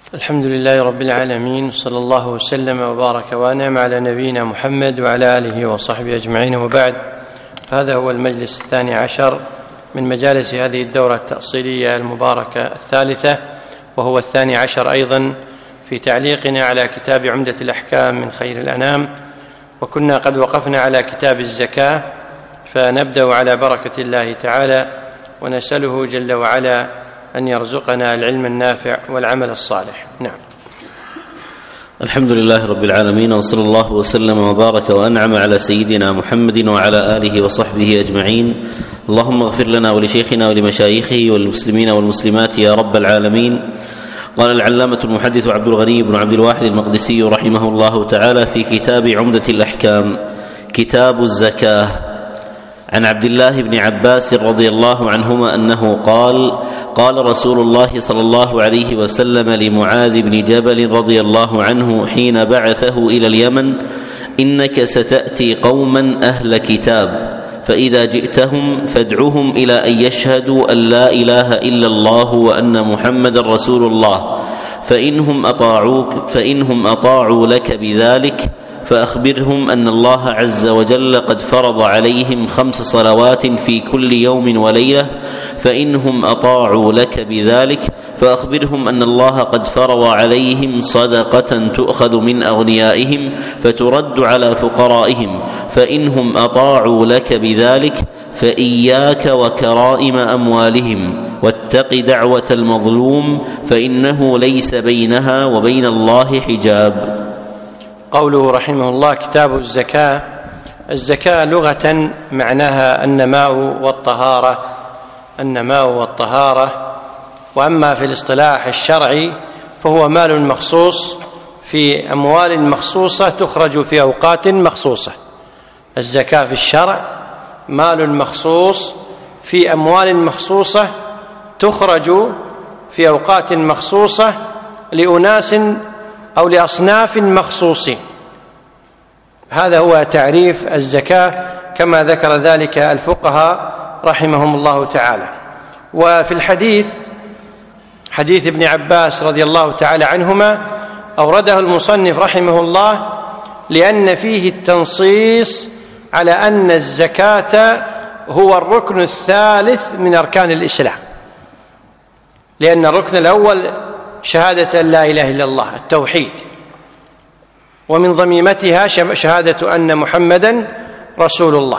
الحمد لله رب العالمين، صلى الله وسلم وبارك وأنعم على نبينا محمد وعلى آله وصحبه أجمعين، وبعد. فهذا هو المجلس 12 من مجالس هذه الدورة التأصيلية المباركة الثالثة، وهو 12 أيضا في تعليقنا على كتاب عمدة الأحكام من خير الأنام، وكنا قد وقفنا على كتاب الزكاة، فنبدأ على بركة الله تعالى ونسأله جل وعلا أن يرزقنا العلم النافع والعمل الصالح. نعم. الحمد لله رب العالمين، وصلى الله وسلم وبارك وأنعم على سيدنا محمد وعلى آله وصحبه أجمعين. اللهم اغفر لنا ولشيخنا ولمشايخه والمسلمين والمسلمات يا رب العالمين. قال العلامة المحدث عبد الغني بن عبد الواحد المقدسي رحمه الله تعالى في كتاب عمدة الأحكام كتاب الزكاة عن عبد الله بن عباس رضي الله عنهما أنه قال رسول الله صلى الله عليه وسلم لمعاذ بن جبل رضي الله عنه حين بعثه إلى اليمن: إنك ستأتي قوما أهل كتاب، فإذا جئتهم فادعهم إلى أن يشهدوا أن لا إله إلا الله وأن محمد رسول الله، فإنهم أطاعوا لك بذلك فأخبرهم أن الله عز وجل قد فرض عليهم 5 صلوات في كل يوم وليلة، فإنهم أطاعوا لك بذلك فأخبرهم أن الله قد فرض عليهم صدقة تؤخذ من أغنيائهم فترد على فقرائهم، فإنهم أطاعوا لك بذلك فإياك وكرائم أموالهم، واتق دعوة المظلوم فإنه ليس بينها وبين الله حجاب. قوله رحمه الله كتاب الزكاة. الزكاة لغة معناها النماء والطهارة، وأما في الاصطلاح الشرعي فهو مال مخصوص في أموال مخصوصة تخرج في أوقات مخصوصة. الزكاة في الشرع مال مخصوص في أموال مخصوصة تخرج في أوقات مخصوصة لأناس أو لأصناف مخصوصين. هذا هو تعريف الزكاة كما ذكر ذلك الفقهاء رحمهم الله تعالى. وفي الحديث حديث ابن عباس رضي الله تعالى عنهما أورده المصنف رحمه الله لأن فيه التنصيص على أن الزكاة هو الركن الثالث من أركان الإسلام، لأن الركن الأول شهادة أن لا إله إلا الله التوحيد، ومن ضميمتها شهادة أن محمدا رسول الله.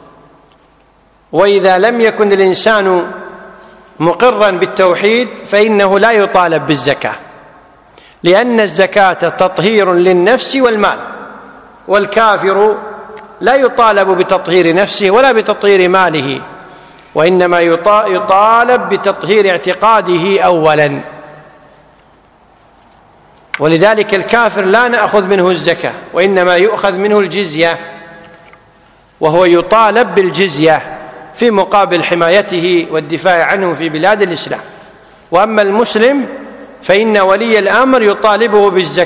وإذا لم يكن الإنسان مقرا بالتوحيد فإنه لا يطالب بالزكاة، لأن الزكاة تطهير للنفس والمال، والكافر لا يطالب بتطهير نفسه ولا بتطهير ماله، وإنما يطالب بتطهير اعتقاده أولا. ولذلك الكافر لا نأخذ منه الزكاة، وإنما يؤخذ منه الجزية، وهو يطالب بالجزية في مقابل حمايته والدفاع عنه في بلاد الإسلام. وأما المسلم فإن ولي الأمر يطالبه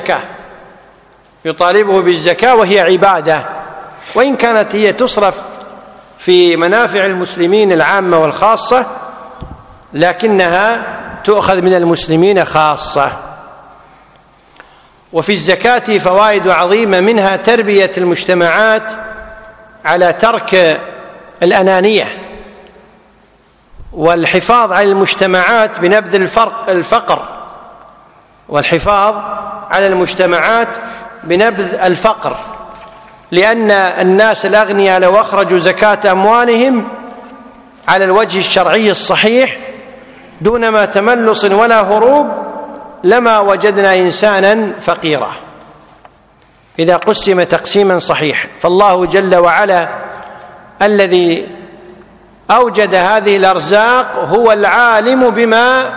بالزكاة وهي عبادة، وإن كانت هي تصرف في منافع المسلمين العامة والخاصة، لكنها تؤخذ من المسلمين خاصة. وفي الزكاة فوائد عظيمة، منها تربية المجتمعات على ترك الأنانية، والحفاظ على المجتمعات بنبذ الفقر، لأن الناس الأغنياء لو أخرجوا زكاة أموالهم على الوجه الشرعي الصحيح دون ما تملص ولا هروب لما وجدنا إنسانا فقيرا إذا قسم تقسيما صحيحا. فالله جل وعلا الذي أوجد هذه الأرزاق هو العالم بما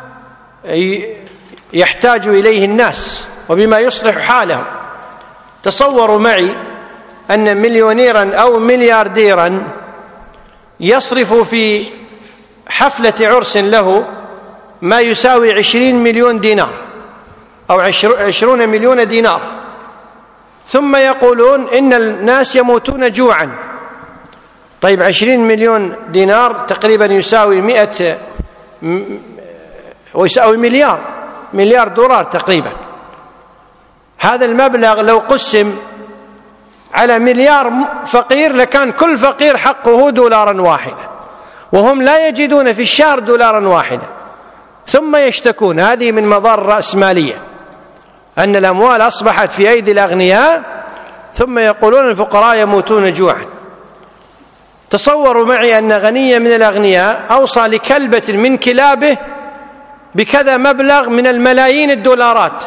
يحتاج إليه الناس وبما يصلح حالهم. تصوروا معي أن مليونيرا أو مليارديرا يصرف في حفلة عرس له ما يساوي 20 مليون دينار أو 20 مليون دينار، ثم يقولون إن الناس يموتون جوعا. طيب 20 مليون دينار تقريبا يساوي 100 ويساوي مليار، مليار دولار تقريبا. هذا المبلغ لو قسم على مليار فقير لكان كل فقير حقه دولارا واحدا، وهم لا يجدون في الشهر دولارا واحدا، ثم يشتكون. هذه من مضار الرأسمالية، أن الأموال أصبحت في أيدي الأغنياء ثم يقولون الفقراء يموتون جوعا. تصوروا معي أن غنيا من الأغنياء أوصى لكلبة من كلابه بكذا مبلغ من الملايين الدولارات،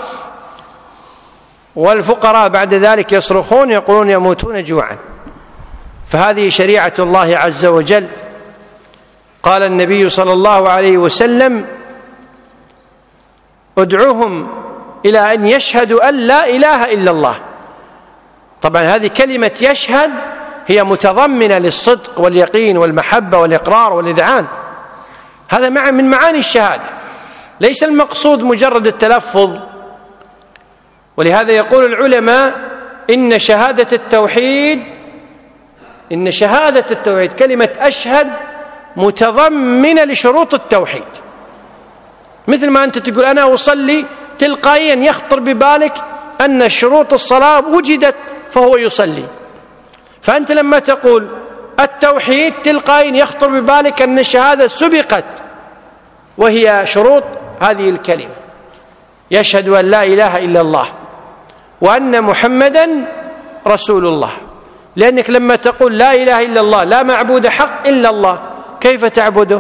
والفقراء بعد ذلك يصرخون يقولون يموتون جوعا. فهذه شريعة الله عز وجل. قال النبي صلى الله عليه وسلم: ادعوهم إلى أن يشهدوا أن لا إله إلا الله. طبعا هذه كلمة يشهد هي متضمنة للصدق واليقين والمحبة والإقرار والإذعان، هذا من معاني الشهادة، ليس المقصود مجرد التلفظ. ولهذا يقول العلماء إن شهادة التوحيد كلمة أشهد متضمنة لشروط التوحيد. مثل ما أنت تقول أنا أصلي، تلقائيا يخطر ببالك أن شروط الصلاة وجدت فهو يصلي. فأنت لما تقول التوحيد تلقائيا يخطر ببالك أن الشهادة سبقت وهي شروط هذه الكلمة: يشهد أن لا إله إلا الله وأن محمدا رسول الله. لأنك لما تقول لا إله إلا الله لا معبود حق إلا الله، كيف تعبده؟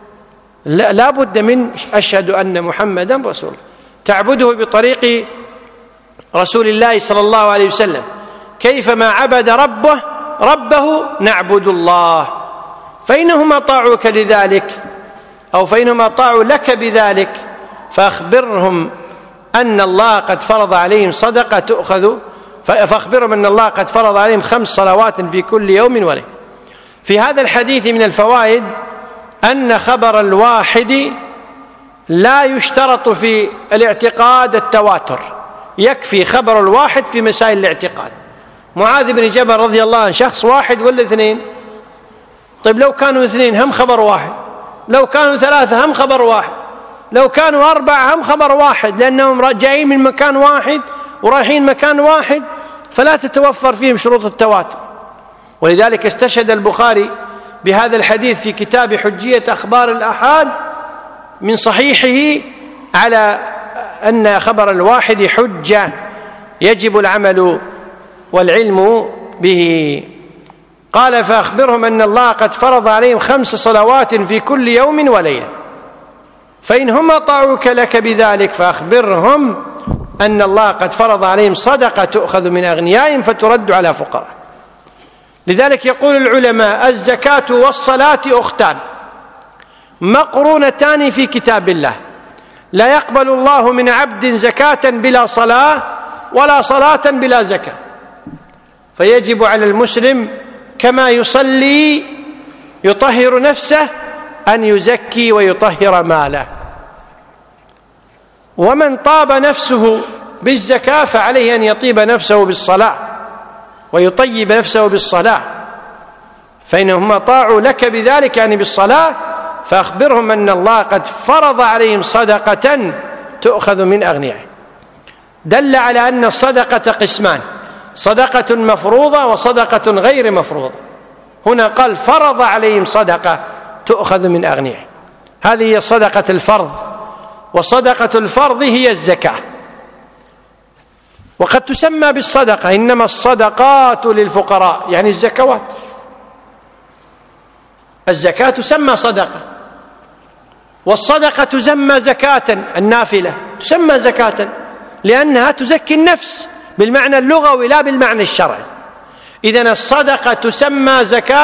لا بد من أشهد أن محمدا رسول الله، تعبده بطريق رسول الله صلى الله عليه وسلم. كيفما عبد ربه نعبد الله. فإنهم أطاعوك لذلك أو فإنهم أطاعوا لك بذلك فأخبرهم أن الله قد فرض عليهم صدقة تؤخذ، فأخبرهم أن الله قد فرض عليهم 5 صلوات في كل يوم وليلة. في هذا الحديث من الفوائد أن خبر الواحد لا يشترط في الاعتقاد التواتر، يكفي خبر الواحد في مسائل الاعتقاد. معاذ بن جبل رضي الله عنه شخص واحد ولا 2؟ طيب لو كانوا 2 هم خبر واحد، لو كانوا 3 هم خبر واحد، لو كانوا 4 هم خبر واحد، لأنهم جايين من مكان واحد ورايحين مكان واحد، فلا تتوفر فيهم شروط التواتر. ولذلك استشهد البخاري بهذا الحديث في كتاب حجية أخبار الآحاد من صحيحه على أن خبر الواحد حجة يجب العمل والعلم به. قال: فأخبرهم أن الله قد فرض عليهم 5 صلوات في كل يوم وليلة، فإن هم أطاعوك لك بذلك فأخبرهم أن الله قد فرض عليهم صدقة تؤخذ من أغنيائهم فترد على فقراء. لذلك يقول العلماء: الزكاة والصلاة أختان مقرونتان في كتاب الله، لا يقبل الله من عبد زكاة بلا صلاة ولا صلاة بلا زكاة. فيجب على المسلم كما يصلي يطهر نفسه أن يزكي ويطهر ماله. ومن طاب نفسه بالزكاة فعليه أن يطيب نفسه بالصلاة ويطيب نفسه بالصلاة، فإنهم أطاعوا لك بذلك يعني بالصلاة فأخبرهم أن الله قد فرض عليهم صدقة تؤخذ من أغنيائهم. دل على أن الصدقة قسمان: صدقة مفروضة وصدقة غير مفروضة. هنا قال فرض عليهم صدقة تؤخذ من أغنيائهم، هذه هي صدقة الفرض، وصدقة الفرض هي الزكاة. وقد تسمى بالصدقة، إنما الصدقات للفقراء يعني الزكوات. الزكاة تسمى صدقة، والصدقة تسمى زكاة، النافلة تسمى زكاة لأنها تزكي النفس بالمعنى اللغوي لا بالمعنى الشرعي. إذن الصدقة تسمى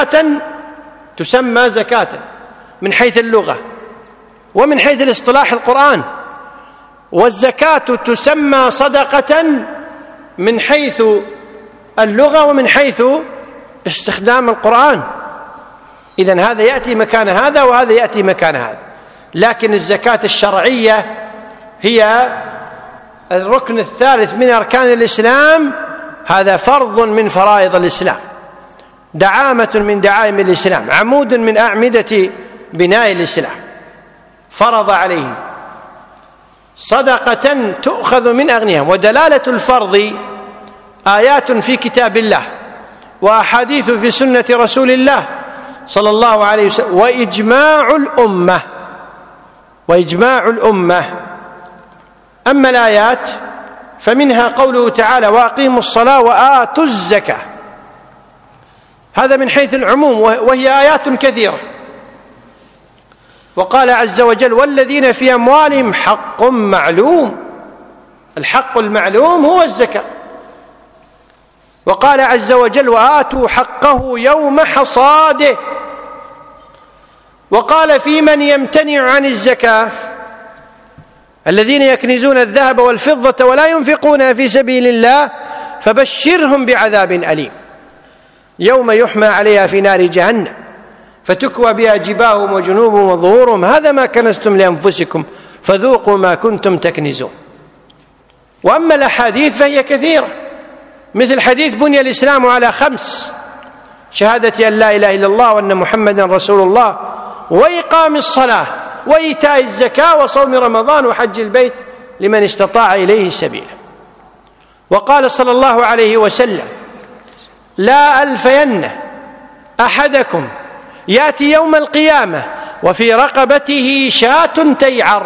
زكاة من حيث اللغة ومن حيث الاصطلاح القرآن، والزكاة تسمى صدقة من حيث اللغة ومن حيث استخدام القرآن. إذن هذا يأتي مكان هذا وهذا يأتي مكان هذا. لكن الزكاة الشرعية هي الركن الثالث من أركان الإسلام، هذا فرض من فرائض الإسلام، دعامة من دعائم الإسلام، عمود من أعمدة بناء الإسلام، فرض عليهم. صدقة تؤخذ من أغنيائهم. ودلالة الفرض آيات في كتاب الله وأحاديث في سنة رسول الله صلى الله عليه وسلم وإجماع الأمة. أما الآيات فمنها قوله تعالى وأقيموا الصلاة وآتوا الزكاة، هذا من حيث العموم وهي آيات كثيرة. وقال عز وجل والذين في أموالهم حق معلوم، الحق المعلوم هو الزكاة. وقال عز وجل وآتوا حقه يوم حصاده. وقال في من يمتنع عن الزكاة الذين يكنزون الذهب والفضة ولا ينفقونها في سبيل الله فبشرهم بعذاب أليم يوم يحمى عليها في نار جهنم فتكوى بها جباههم وجنوبهم وظهورهم هذا ما كنزتم لأنفسكم فذوقوا ما كنتم تكنزون. وأما الأحاديث فهي كثيرة، مثل حديث بني الإسلام على 5: شهادة أن لا إله إلا الله وأن محمدا رسول الله وإقام الصلاة وإيتاء الزكاة وصوم رمضان وحج البيت لمن استطاع إليه سبيلا. وقال صلى الله عليه وسلم لا ألفين أحدكم يأتي يوم القيامة وفي رقبته شاة تيعر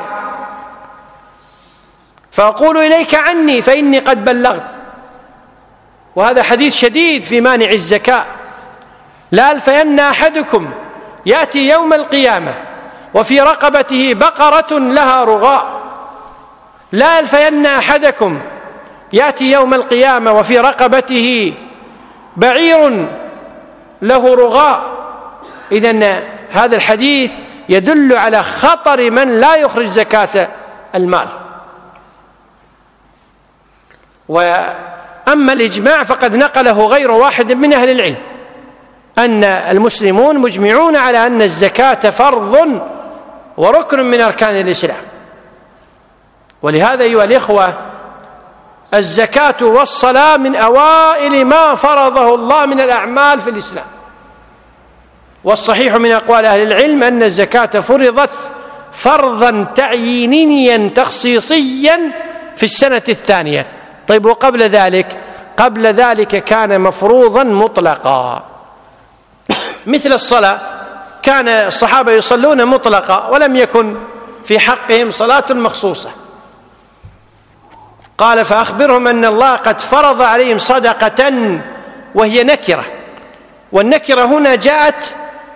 فأقول إليك عني فإني قد بلغت. وهذا حديث شديد في مانع الزكاة. لا ألفين أحدكم يأتي يوم القيامة وفي رقبته بقرة لها رغاء. لا ألفين أحدكم يأتي يوم القيامة وفي رقبته بعير له رغاء. إذن هذا الحديث يدل على خطر من لا يخرج زكاة المال. وأما الإجماع فقد نقله غير واحد من أهل العلم أن المسلمون مجمعون على أن الزكاة فرض وركن من أركان الإسلام. ولهذا أيها الإخوة الزكاة والصلاة من أوائل ما فرضه الله من الأعمال في الإسلام. والصحيح من أقوال أهل العلم أن الزكاة فرضت فرضا تعيينيا تخصيصيا في السنة الثانية. طيب وقبل ذلك؟ قبل ذلك كان مفروضا مطلقا، مثل الصلاة كان الصحابة يصلون مطلقا ولم يكن في حقهم صلاة مخصوصة. قال فأخبرهم أن الله قد فرض عليهم صدقة وهي نكرة، والنكرة هنا جاءت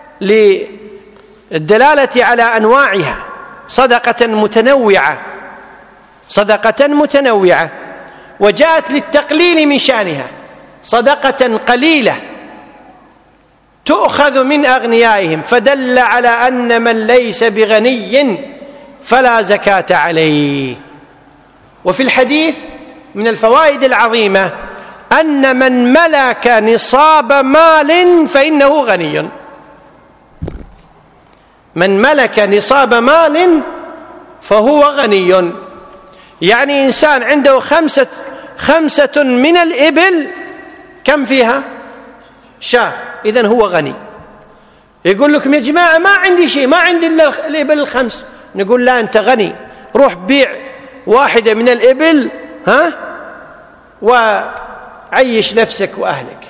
للدلالة على أنواعها، صدقة متنوعة، وجاءت للتقليل من شأنها، صدقة قليلة تؤخذ من أغنيائهم، فدل على أن من ليس بغني فلا زكاة عليه. وفي الحديث من الفوائد العظيمة أن من ملك نصاب مال فإنه غني. من ملك نصاب مال فهو غني. يعني إنسان عنده خمسة من الإبل، كم فيها؟ شاة، إذن هو غني. يقول لكم يا جماعة ما عندي شيء، ما عندي إلا الإبل 5، نقول لا أنت غني، روح بيع واحدة من الإبل وعيش نفسك وأهلك.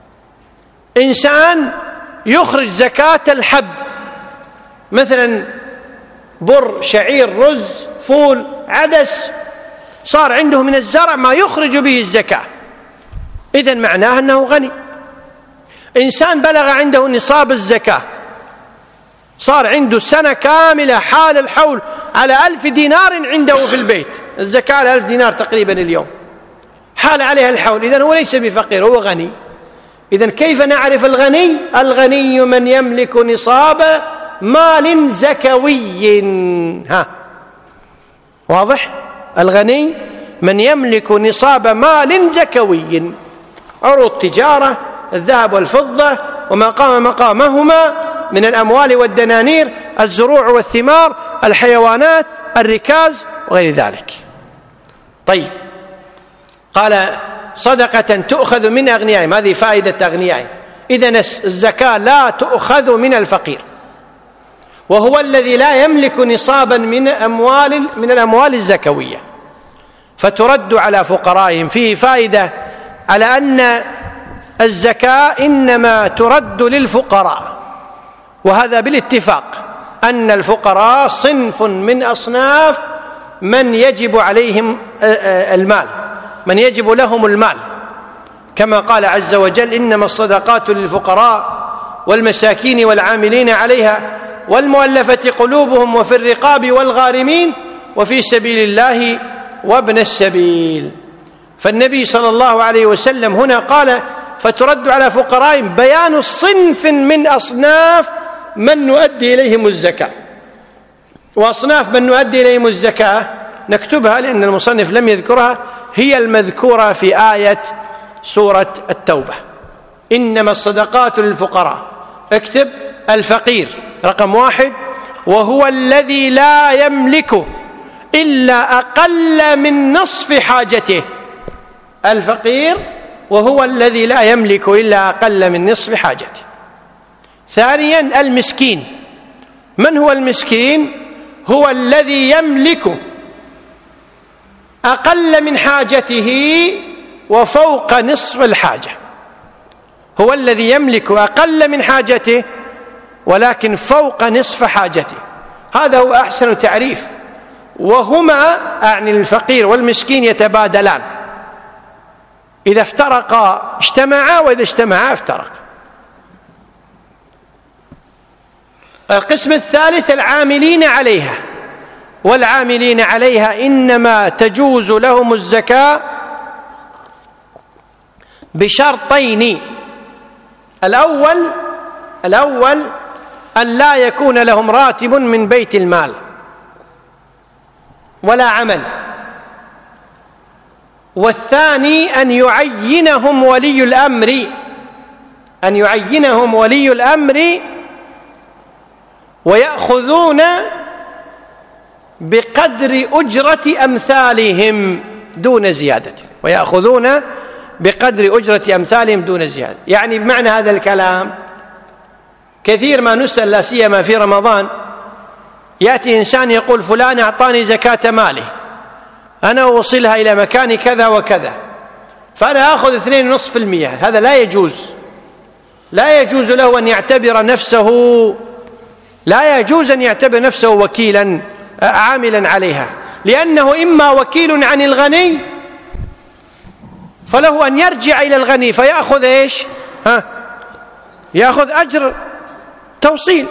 إنسان يخرج زكاة الحب، مثلا بر، شعير، رز، فول، عدس، صار عنده من الزرع ما يخرج به الزكاة، إذن معناه أنه غني. إنسان بلغ عنده نصاب الزكاة، صار عنده سنة كاملة حال الحول على 1000 دينار عنده في البيت، الزكاة على 1000 دينار تقريبا اليوم، حال عليها الحول، إذن هو ليس بفقير، هو غني. إذن كيف نعرف الغني؟ الغني من يملك نصاب مال زكوي. واضح؟ الغني من يملك نصاب مال زكوي، عروض تجارة، الذهب والفضة وما قام مقامهما من الأموال والدنانير، الزروع والثمار، الحيوانات، الركاز وغير ذلك. طيب، قال صدقة تؤخذ من أغنيائهم، هذه فائدة أغنيائهم. إذن الزكاة لا تؤخذ من الفقير، وهو الذي لا يملك نصابا من الأموال الزكوية، فترد على فقرائهم. فيه فائدة على أن الزكاة إنما ترد للفقراء، وهذا بالاتفاق أن الفقراء صنف من أصناف من يجب عليهم المال، من يجب لهم المال، كما قال عز وجل: إنما الصدقات للفقراء والمساكين والعاملين عليها والمؤلفة قلوبهم وفي الرقاب والغارمين وفي سبيل الله وابن السبيل. فالنبي صلى الله عليه وسلم هنا قال: فترد على فقرائهم، بيان صنف من أصناف من نؤدي إليهم الزكاة. وأصناف من نؤدي إليهم الزكاة نكتبها لأن المصنف لم يذكرها، هي المذكورة في آية سورة التوبة: إنما الصدقات للفقراء. اكتب الفقير رقم 1، وهو الذي لا يملك إلا أقل من نصف حاجته. الفقير وهو الذي لا يملك إلا أقل من نصف حاجته. ثانيا المسكين. من هو المسكين؟ هو الذي يملك أقل من حاجته وفوق نصف الحاجة. هو الذي يملك أقل من حاجته ولكن فوق نصف حاجته. هذا هو أحسن تعريف. وهما أعني الفقير والمسكين يتبادلان، إذا افترقا اجتمعا وإذا اجتمعا افترقا. القسم الثالث العاملين عليها. والعاملين عليها إنما تجوز لهم الزكاة بشرطين: الأول أن لا يكون لهم راتب من بيت المال ولا عمل، والثاني أن يعينهم ولي الأمر ويأخذون بقدر أجرة أمثالهم دون زيادة، يعني بمعنى هذا الكلام كثير ما نسأل، لا سيما في رمضان، يأتي إنسان يقول: فلان أعطاني زكاة ماله، أنا أوصلها إلى مكان كذا وكذا، فأنا أخذ 2.5%. هذا لا يجوز له أن يعتبر نفسه وكيلا عاملا عليها، لأنه إما وكيل عن الغني فله أن يرجع إلى الغني فيأخذ إيش؟ يأخذ أجر توصيل،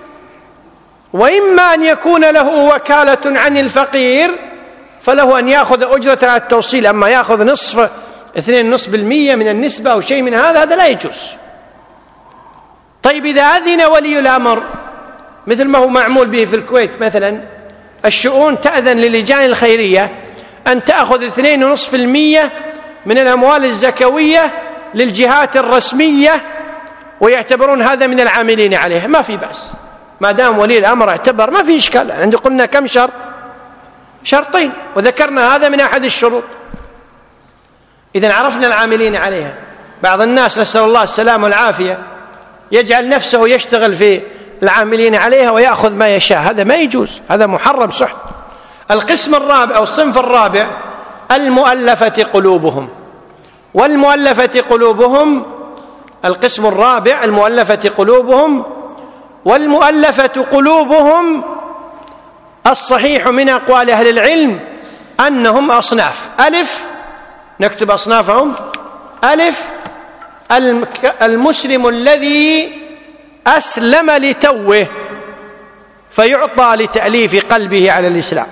وإما أن يكون له وكالة عن الفقير فله أن يأخذ أجرة على التوصيل. أما يأخذ 2.5% من النسبة أو شيء من هذا لا يجوز. طيب إذا أذن ولي الأمر، مثل ما هو معمول به في الكويت مثلا، الشؤون تأذن للجان الخيرية أن تأخذ 2.5% من الأموال الزكوية للجهات الرسمية، ويعتبرون هذا من العاملين عليها، ما في بأس ما دام ولي الأمر اعتبر، ما في إشكال. عندي قلنا كم شرط؟ شرطين، وذكرنا هذا من أحد الشروط. إذن عرفنا العاملين عليها. بعض الناس نسأل الله السلامة والعافية يجعل نفسه يشتغل في العاملين عليها ويأخذ ما يشاء، هذا ما يجوز، هذا محرم سحت. القسم الرابع أو الصنف الرابع المؤلفة قلوبهم. والمؤلفة قلوبهم، القسم الرابع المؤلفة قلوبهم. والمؤلفة قلوبهم الصحيح من أقوال أهل العلم أنهم أصناف. ألف، نكتب أصنافهم: ألف المسلم الذي أسلم لتوه فيعطى لتأليف قلبه على الإسلام.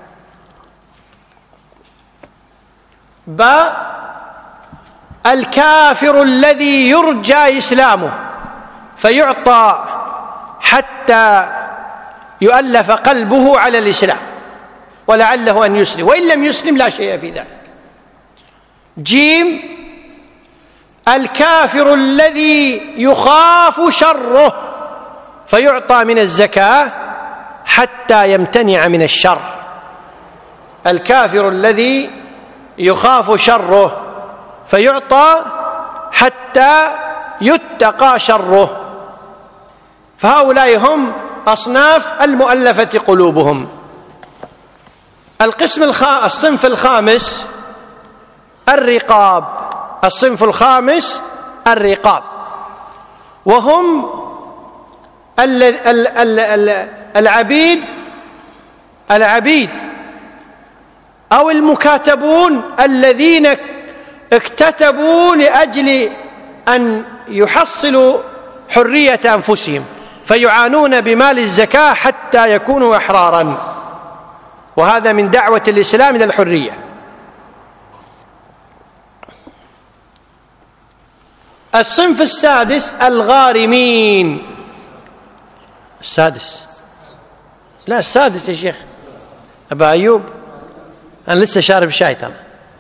باء الكافر الذي يرجى إسلامه فيعطى حتى يؤلف قلبه على الإسلام ولعله أن يسلم، وإن لم يسلم لا شيء في ذلك. جيم الكافر الذي يخاف شره فيعطى من الزكاة حتى يمتنع من الشر. الكافر الذي يخاف شره فيعطى حتى يتقى شره. فهؤلاء هم أصناف المؤلفة قلوبهم. الصنف الخامس الرقاب. الصنف الخامس الرقاب، وهم العبيد أو المكاتبون الذين اكتتبوا لأجل أن يحصلوا حرية أنفسهم، فيعانون بمال الزكاة حتى يكونوا أحرارا، وهذا من دعوة الإسلام إلى الحرية. الصنف السادس الغارمين. السادس يا شيخ أبا أيوب، أنا لسه شارب شاي ترى.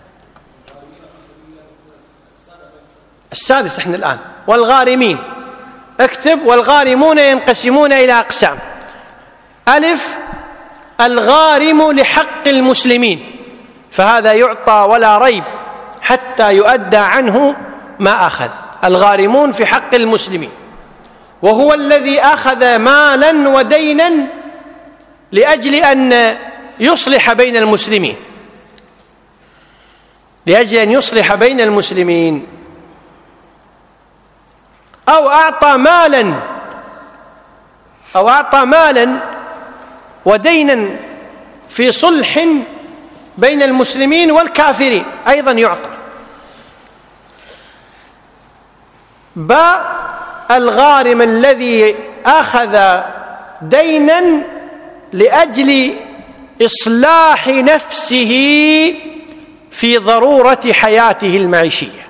السادس احنا الآن. والغارمين، اكتب. والغارمون ينقسمون إلى أقسام. ألف، الغارم لحق المسلمين، فهذا يعطى ولا ريب حتى يؤدى عنه ما أخذ. الغارمون في حق المسلمين، وهو الذي أخذ مالا ودينا لأجل أن يصلح بين المسلمين، لأجل أن يصلح بين المسلمين، أو أعطى مالا ودينا في صلح بين المسلمين والكافرين أيضا يعطى. باء، الغارم الذي أخذ دينا لأجل إصلاح نفسه في ضرورة حياته المعيشية.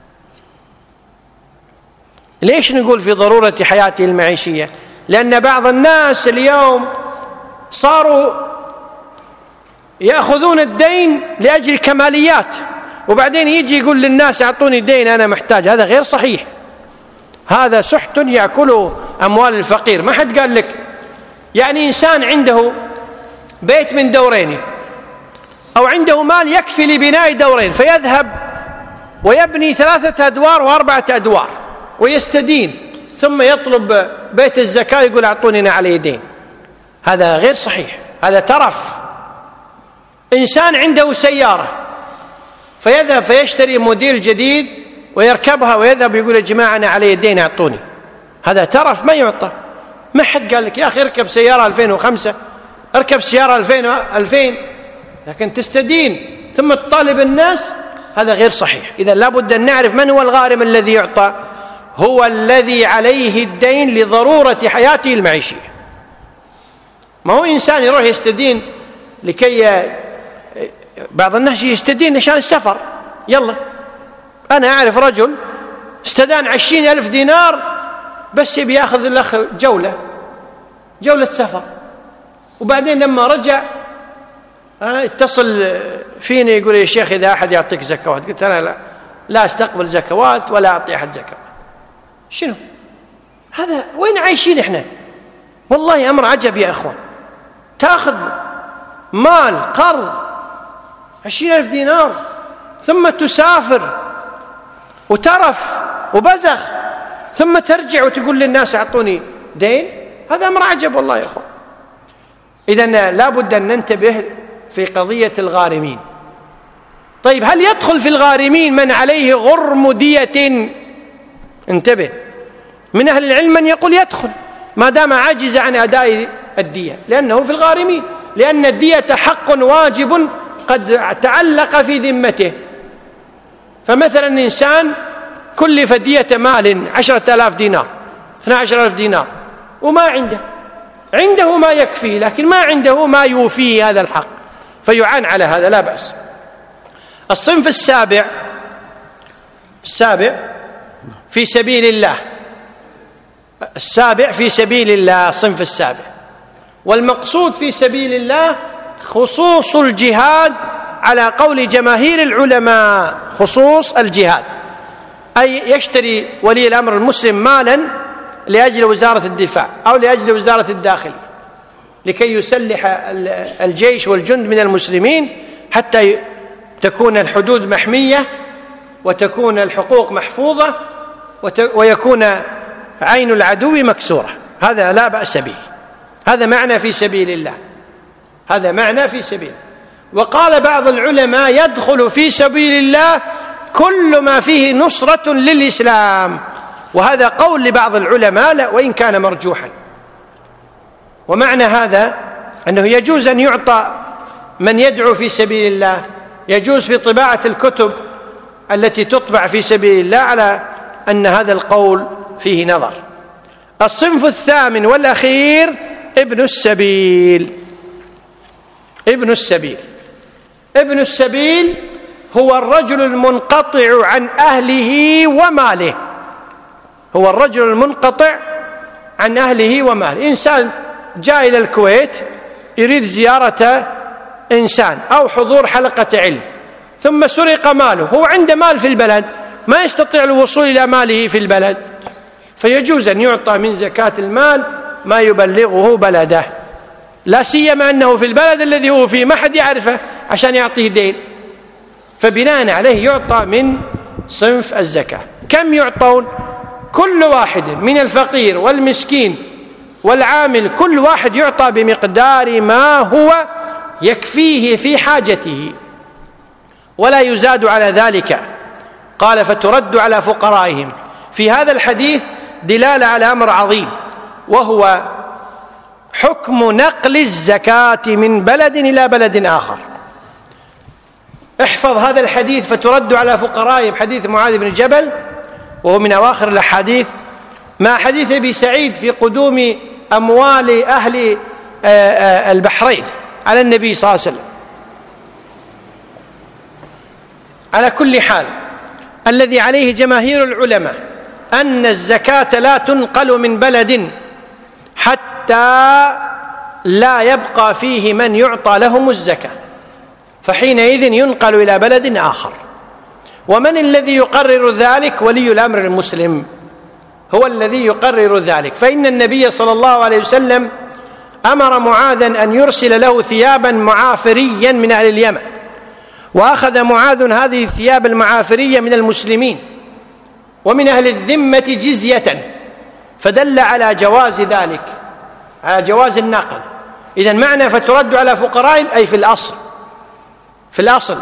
ليش نقول في ضرورة حياته المعيشية؟ لأن بعض الناس اليوم صاروا يأخذون الدين لأجل كماليات، وبعدين يجي يقول للناس أعطوني دين أنا محتاج. هذا غير صحيح، هذا سحت يأكله أموال الفقير. ما حد قال لك يعني إنسان عنده بيت من دورين أو عنده مال يكفي لبناء دورين، فيذهب ويبني 3 أدوار و4 أدوار ويستدين، ثم يطلب بيت الزكاة يقول أعطوني عليه دين. هذا غير صحيح، هذا ترف. إنسان عنده سيارة فيذهب فيشتري موديل جديد ويركبها ويذهب يقول يا جماعة أنا علي دين أعطوني. هذا ترف ما يعطى. ما حد قال لك يا أخي اركب سيارة 2005، اركب سيارة 2000، لكن تستدين ثم تطالب الناس. هذا غير صحيح. إذا لابد أن نعرف من هو الغارم الذي يعطى. هو الذي عليه الدين لضرورة حياته المعيشية. ما هو إنسان يروح يستدين لكي بعض الناس يستدين عشان السفر. يلا أنا أعرف رجل استدان 20,000 دينار بس يبي يأخذ الأخ جولة سفر، وبعدين لما رجع اتصل فيني يقول يا شيخ إذا أحد يعطيك زكوات. قلت أنا لا أستقبل زكوات ولا أعطي أحد زكوات. شنو هذا؟ وين عايشين إحنا؟ والله أمر عجب يا أخوان. تأخذ مال قرض 20,000 دينار ثم تسافر وترف وبزخ، ثم ترجع وتقول للناس أعطوني دين. هذا أمر عجب والله يا أخوان. إذن لابد أن ننتبه في قضية الغارمين. طيب هل يدخل في الغارمين من عليه غرم دية؟ انتبه، من أهل العلم من يقول يدخل ما دام عاجز عن أداء الدية، لأنه في الغارمين، لأن الدية حق واجب قد تعلق في ذمته. فمثلا إنسان كلف دية مال 10,000 دينار 12,000 دينار وما عنده ما يكفي، لكن ما عنده ما يوفيه هذا الحق، فيعان على هذا، لا بأس. الصنف السابع في سبيل الله. السابع في سبيل الله، الصنف السابع. والمقصود في سبيل الله خصوص الجهاد على قول جماهير العلماء، خصوص الجهاد، أي يشتري ولي الأمر المسلم مالا لأجل وزارة الدفاع أو لأجل وزارة الداخل لكي يسلح الجيش والجند من المسلمين حتى تكون الحدود محمية وتكون الحقوق محفوظة ويكون عين العدو مكسورة. هذا لا بأس به. هذا معنى في سبيل الله، هذا معنى في سبيل. وقال بعض العلماء يدخل في سبيل الله كل ما فيه نصرة للإسلام، وهذا قول لبعض العلماء وإن كان مرجوحا. ومعنى هذا أنه يجوز أن يعطى من يدعو في سبيل الله، يجوز في طباعة الكتب التي تطبع في سبيل الله، على أن هذا القول فيه نظر. الصنف الثامن والأخير ابن السبيل. ابن السبيل، ابن السبيل هو الرجل المنقطع عن أهله وماله، هو الرجل المنقطع عن أهله وماله. إنسان جاء إلى الكويت يريد زيارة إنسان أو حضور حلقة علم، ثم سرق ماله، هو عنده مال في البلد ما يستطيع الوصول إلى ماله في البلد، فيجوز أن يعطى من زكاة المال ما يبلغه بلده، لا سيما أنه في البلد الذي هو فيه ما حد يعرفه عشان يعطيه دين، فبناء عليه يعطى من صنف الزكاة. كم يعطون؟ كل واحد من الفقير والمسكين والعامل كل واحد يعطى بمقدار ما هو يكفيه في حاجته ولا يزاد على ذلك. قال فترد على فقرائهم. في هذا الحديث دلالة على أمر عظيم، وهو حكم نقل الزكاة من بلد إلى بلد آخر. احفظ هذا الحديث، فترد على فقرائهم، حديث معاذ بن جبل، وهو من أواخر الأحاديث، مع حديث أبي سعيد في قدوم أموال أهل البحرين على النبي صلى الله عليه وسلم. على كل حال، الذي عليه جماهير العلماء أن الزكاة لا تنقل من بلد حتى لا يبقى فيه من يعطى لهم الزكاة، فحينئذ ينقل إلى بلد آخر. ومن الذي يقرر ذلك؟ ولي الأمر المسلم هو الذي يقرر ذلك. فإن النبي صلى الله عليه وسلم أمر معاذا أن يرسل له ثيابا معافريا من أهل اليمن، وأخذ معاذ هذه الثياب المعافرية من المسلمين ومن أهل الذمة جزية، فدل على جواز ذلك، على جواز النقل. إذن معنى فترد على فقرائهم أي في الأصل، في الأصل.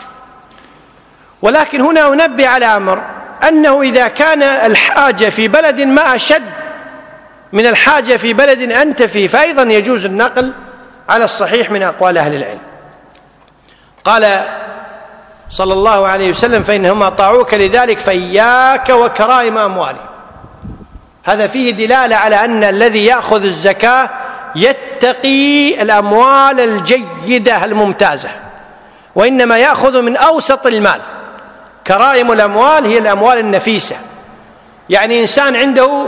ولكن هنا أنبه على أمر، أنه إذا كان الحاجة في بلد ما أشد من الحاجة في بلد أنت فيه، فأيضا يجوز النقل على الصحيح من أقوال أهل العلم. قال صلى الله عليه وسلم فإنهم أطاعوك لذلك فإياك وكرائم أموالهم. هذا فيه دلالة على أن الذي يأخذ الزكاة يتقي الأموال الجيدة الممتازة، وإنما يأخذ من أوسط المال. كرائم الأموال هي الأموال النفيسة، يعني إنسان عنده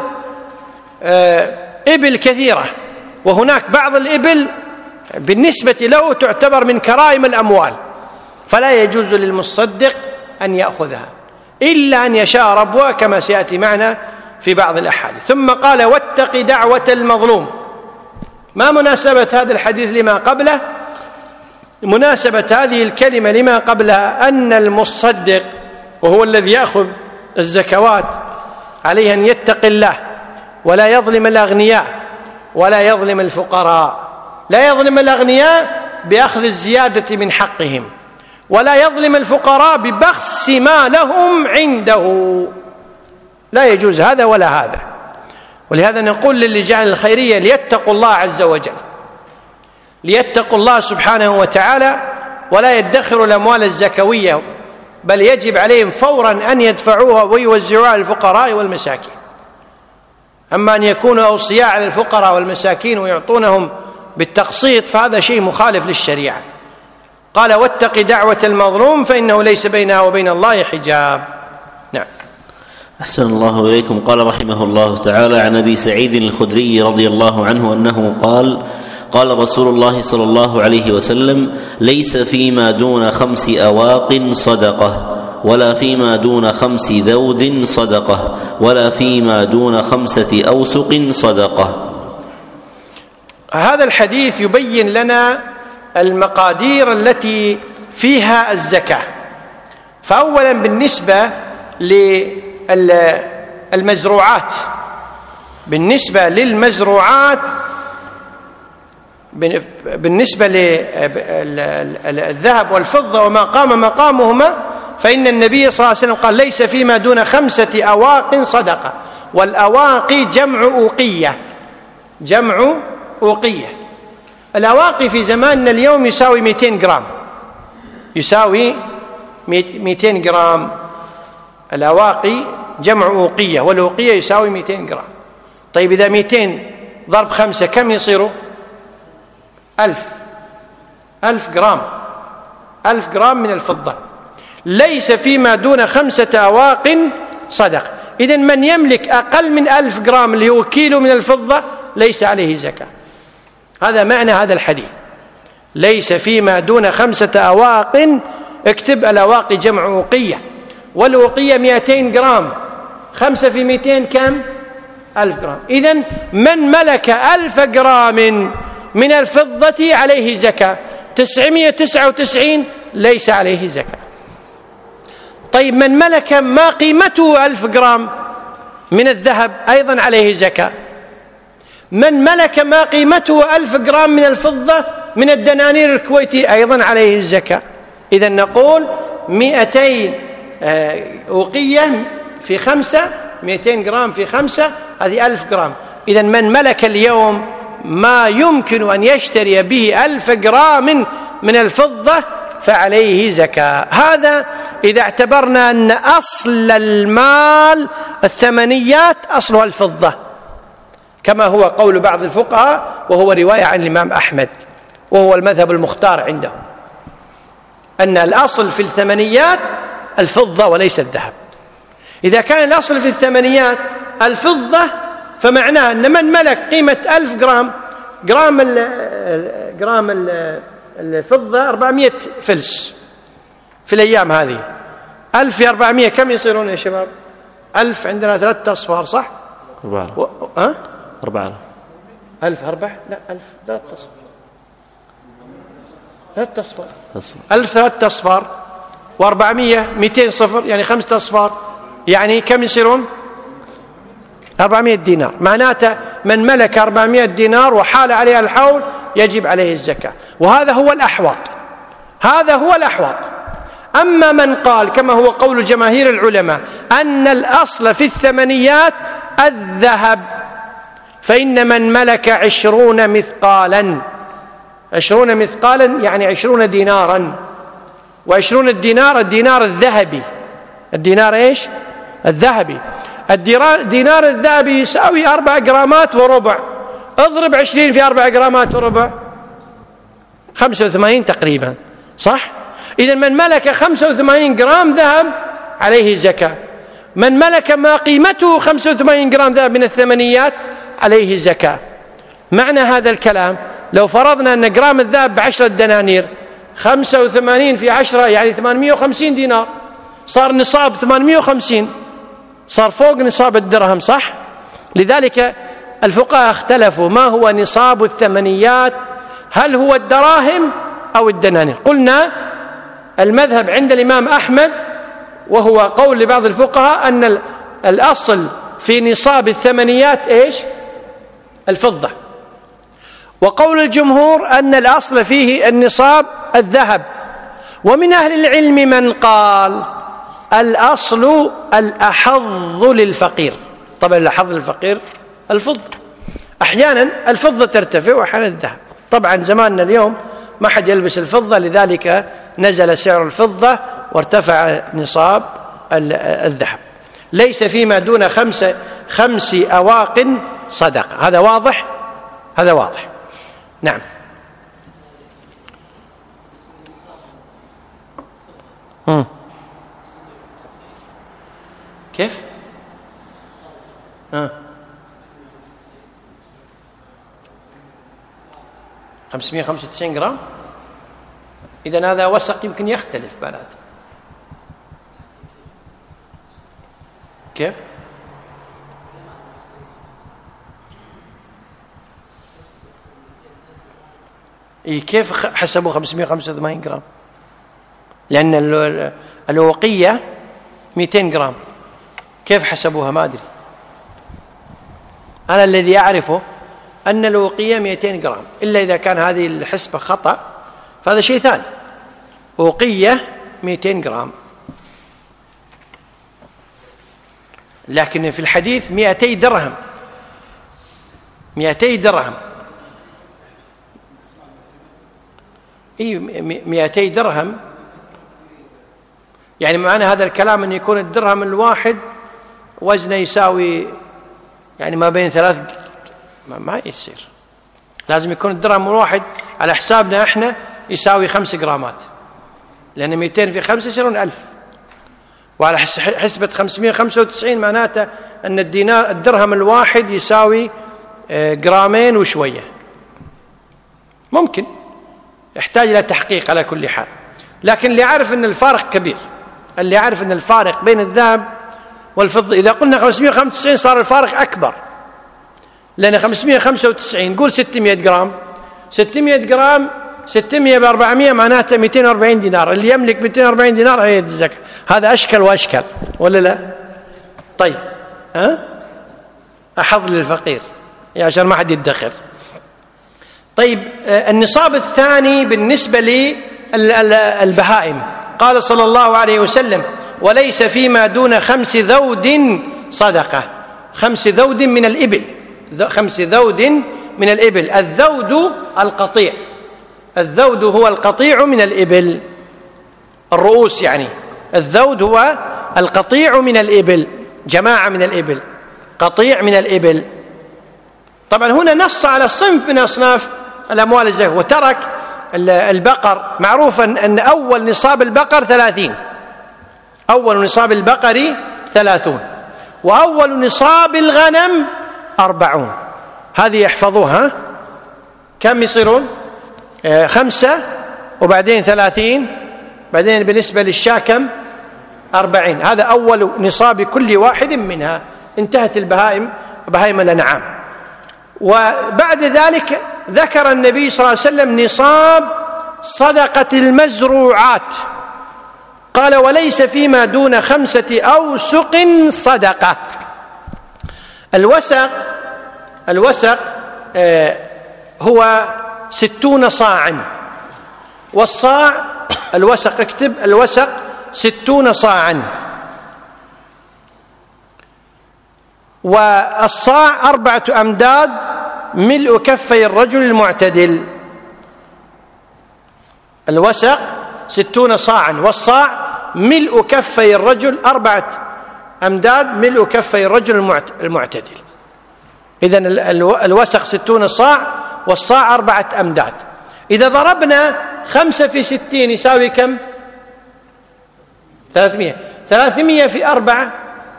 إبل كثيرة، وهناك بعض الإبل بالنسبة له تعتبر من كرائم الأموال، فلا يجوز للمصدق أن يأخذها إلا أن يشاء ربها كما سيأتي معنا في بعض الأحاديث. ثم قال واتق دعوة المظلوم. ما مناسبة هذا الحديث لما قبله؟ مناسبة هذه الكلمة لما قبلها أن المصدق وهو الذي يأخذ الزكوات عليه أن يتقي الله ولا يظلم الأغنياء ولا يظلم الفقراء. لا يظلم الأغنياء بأخذ الزيادة من حقهم، ولا يظلم الفقراء ببخس ما لهم عنده، لا يجوز هذا ولا هذا. ولهذا نقول للجان الخيرية ليتقوا الله عز وجل، ليتقوا الله سبحانه وتعالى، ولا يدخروا الأموال الزكوية، بل يجب عليهم فورا أن يدفعوها ويوزعوها على الفقراء والمساكين. أما أن يكونوا أوصياء على الفقراء والمساكين ويعطونهم بالتقسيط فهذا شيء مخالف للشريعة. قال واتق دعوة المظلوم فإنه ليس بينها وبين الله حجاب. نعم. أحسن الله إليكم. قال رحمه الله تعالى عن أبي سعيد الخدري رضي الله عنه أنه قال قال رسول الله صلى الله عليه وسلم ليس فيما دون 5 أواق صدقة، ولا فيما دون 5 ذود صدقة، ولا فيما دون 5 أوسق صدقة. هذا الحديث يبين لنا المقادير التي فيها الزكاة. فأولا بالنسبة للمزروعات، بالنسبة للمزروعات بالنسبة للذهب والفضة وما قام مقامهما، فإن النبي صلى الله عليه وسلم قال: ليس فيما دون 5 أواق صدقة. والأواقي جمع أوقية، جمع أوقية. الأواقي في زماننا اليوم يساوي 200 جرام، يساوي 200 جرام. الأواقي جمع أوقية، والأوقية يساوي 200 جرام. طيب إذا 200 ضرب 5 كم يصيروا؟ 1000 جرام، 1000 جرام من الفضة. ليس فيما دون 5 أواق صدق. إذن من يملك أقل من 1000 جرام اللي هو كيلو من الفضة ليس عليه زكاة. هذا معنى هذا الحديث، ليس فيما دون 5 أواق. اكتب: الأواقي جمع أوقية، والأوقية 200 جرام، 5 في 200 كم؟ 1000 جرام. إذن من ملك 1000 جرام من الفضة عليه زكاة، 999 ليس عليه زكاة. طيب من ملك ما قيمته 1000 جرام من الذهب أيضا عليه زكاة. من ملك ما قيمته 1000 جرام من الفضة من الدنانير الكويتي أيضا عليه الزكاة. إذن نقول 200 أوقية في 5، 200 جرام في 5، هذه 1000 جرام. إذن من ملك اليوم ما يمكن أن يشتري به 1000 جرام من الفضة فعليه زكاة. هذا إذا اعتبرنا أن أصل المال الثمنيات أصلها الفضة، كما هو قول بعض الفقهاء، وهو رواية عن الإمام أحمد، وهو المذهب المختار عندهم، أن الأصل في الثمنيات الفضة وليس الذهب. إذا كان الأصل في الثمنيات الفضة فمعناه أن من ملك قيمة 1000 جرام الفضة 400 فلس في الأيام هذه. 1000 في 400 كم يصيرون يا شباب؟ 1000 عندنا 3 أصفار صح؟ 4 1000 4 لا 1000 3 أصفار، 3 أصفار 1000 3 أصفار، و400 200 صفر، يعني 5 أصفار، يعني كم يصيرون؟ 400 دينار. معناته من ملك 400 دينار وحال عليها الحول يجب عليه الزكاة، وهذا هو الأحوط، هذا هو الأحوط. أما من قال كما هو قول جماهير العلماء أن الأصل في الثمنيات الذهب، فإن من ملك 20 مثقالا، 20 مثقالا يعني 20 دينارا، و20 الدينار الدينار الذهبي، الدينار إيش؟ الذهبي. الدينار الذهبي يساوي 4 جرامات وربع، اضرب 20 في 4 جرامات وربع 85 تقريبا، صح؟ إذن من ملك 85 جرام ذهب عليه زكاة. من ملك ما قيمته 85 جرام ذهب من الثمنيات عليه زكاة. معنى هذا الكلام لو فرضنا أن جرام الذهب ب10 دنانير، 85 في 10 يعني 850 دينار، صار نصاب 850، صار فوق نصاب الدرهم، صح؟ لذلك الفقهاء اختلفوا ما هو نصاب الثمنيات، هل هو الدراهم أو الدنانير؟ قلنا المذهب عند الإمام أحمد، وهو قول لبعض الفقهاء، أن الأصل في نصاب الثمنيات إيش؟ الفضة. وقول الجمهور أن الأصل فيه النصاب الذهب. ومن أهل العلم من قال الأصل الأحظ للفقير. طبعا الأحظ للفقير الفضة، أحيانا الفضة ترتفع وأحيانا الذهب. طبعا زماننا اليوم ما حد يلبس الفضة، لذلك نزل سعر الفضة وارتفع نصاب الذهب. ليس فيما دون 5 أواق صدقة. هذا واضح؟ هذا واضح. نعم. كيف؟ 595 جرام. إذن هذا وسق يمكن يختلف بنات. كيف؟ كيف حسبوا 585 جرام؟ لأن الأوقية 200 جرام، كيف حسبوها ما أدري. أنا الذي أعرفه أن الأوقية 200 جرام، إلا إذا كان هذه الحسبة خطأ فهذا شيء ثاني. أوقية 200 جرام، لكن في الحديث 200 درهم. 200 درهم، إيه 200 درهم، يعني معنى هذا الكلام أن يكون الدرهم الواحد وزنه يساوي يعني ما بين 3، ما يصير. لازم يكون الدرهم الواحد على حسابنا احنا يساوي 5 جرامات، لأن 200 في 5 يصيرون 1000، وعلى حسبة 595 معناته أن الدرهم الواحد يساوي جرامين وشوية. ممكن يحتاج إلى تحقيق على كل حال، لكن اللي يعرف أن الفارق كبير، اللي يعرف أن الفارق بين الذهب والفضة، إذا قلنا 595 صار الفارق أكبر، لأن 595 قول 600 جرام، 600 جرام 600 ب400 معناته 240 دينار. اللي يملك 240 دينار عليه الزكاة. هذا أشكل وأشكل ولا لا؟ طيب أحظ للفقير عشان ما حد يدخر. طيب النصاب الثاني بالنسبة للبهائم، قال صلى الله عليه وسلم: وليس فيما دون 5 ذود صدقة. 5 ذود من الإبل، 5 ذود من الإبل. الذود القطيع، الذود هو القطيع من الإبل، الرؤوس يعني. الذود هو القطيع من الإبل، جماعة من الإبل، قطيع من الإبل. طبعا هنا نص على صنف من أصناف الأموال الزكاة، وترك البقر. معروفا أن أول نصاب البقر 30، أول نصاب البقر 30، وأول نصاب الغنم 40. هذه يحفظوها. كم يصيرون؟ 5 وبعدين 30، بعدين بالنسبة للشاة كم؟ 40. هذا أول نصاب كل واحد منها. انتهت البهائم، بهائم الأنعام. وبعد ذلك ذكر النبي صلى الله عليه وسلم نصاب صدقة المزروعات، قال: وليس فيما دون 5 أوسق صدقة. الوسق هو 60 صاعا، والصاع الوسق، اكتب الوسق 60 صاعا، والصاع 4 أمداد ملء كفي الرجل المعتدل. الوسق 60 صاعا، والصاع ملء كفي الرجل 4 أمداد ملء كفي الرجل المعتدل. إذن الوسق 60 صاع والصاع 4 أمداد. إذا ضربنا 5 في 60 يساوي كم؟ 300. 300 في 4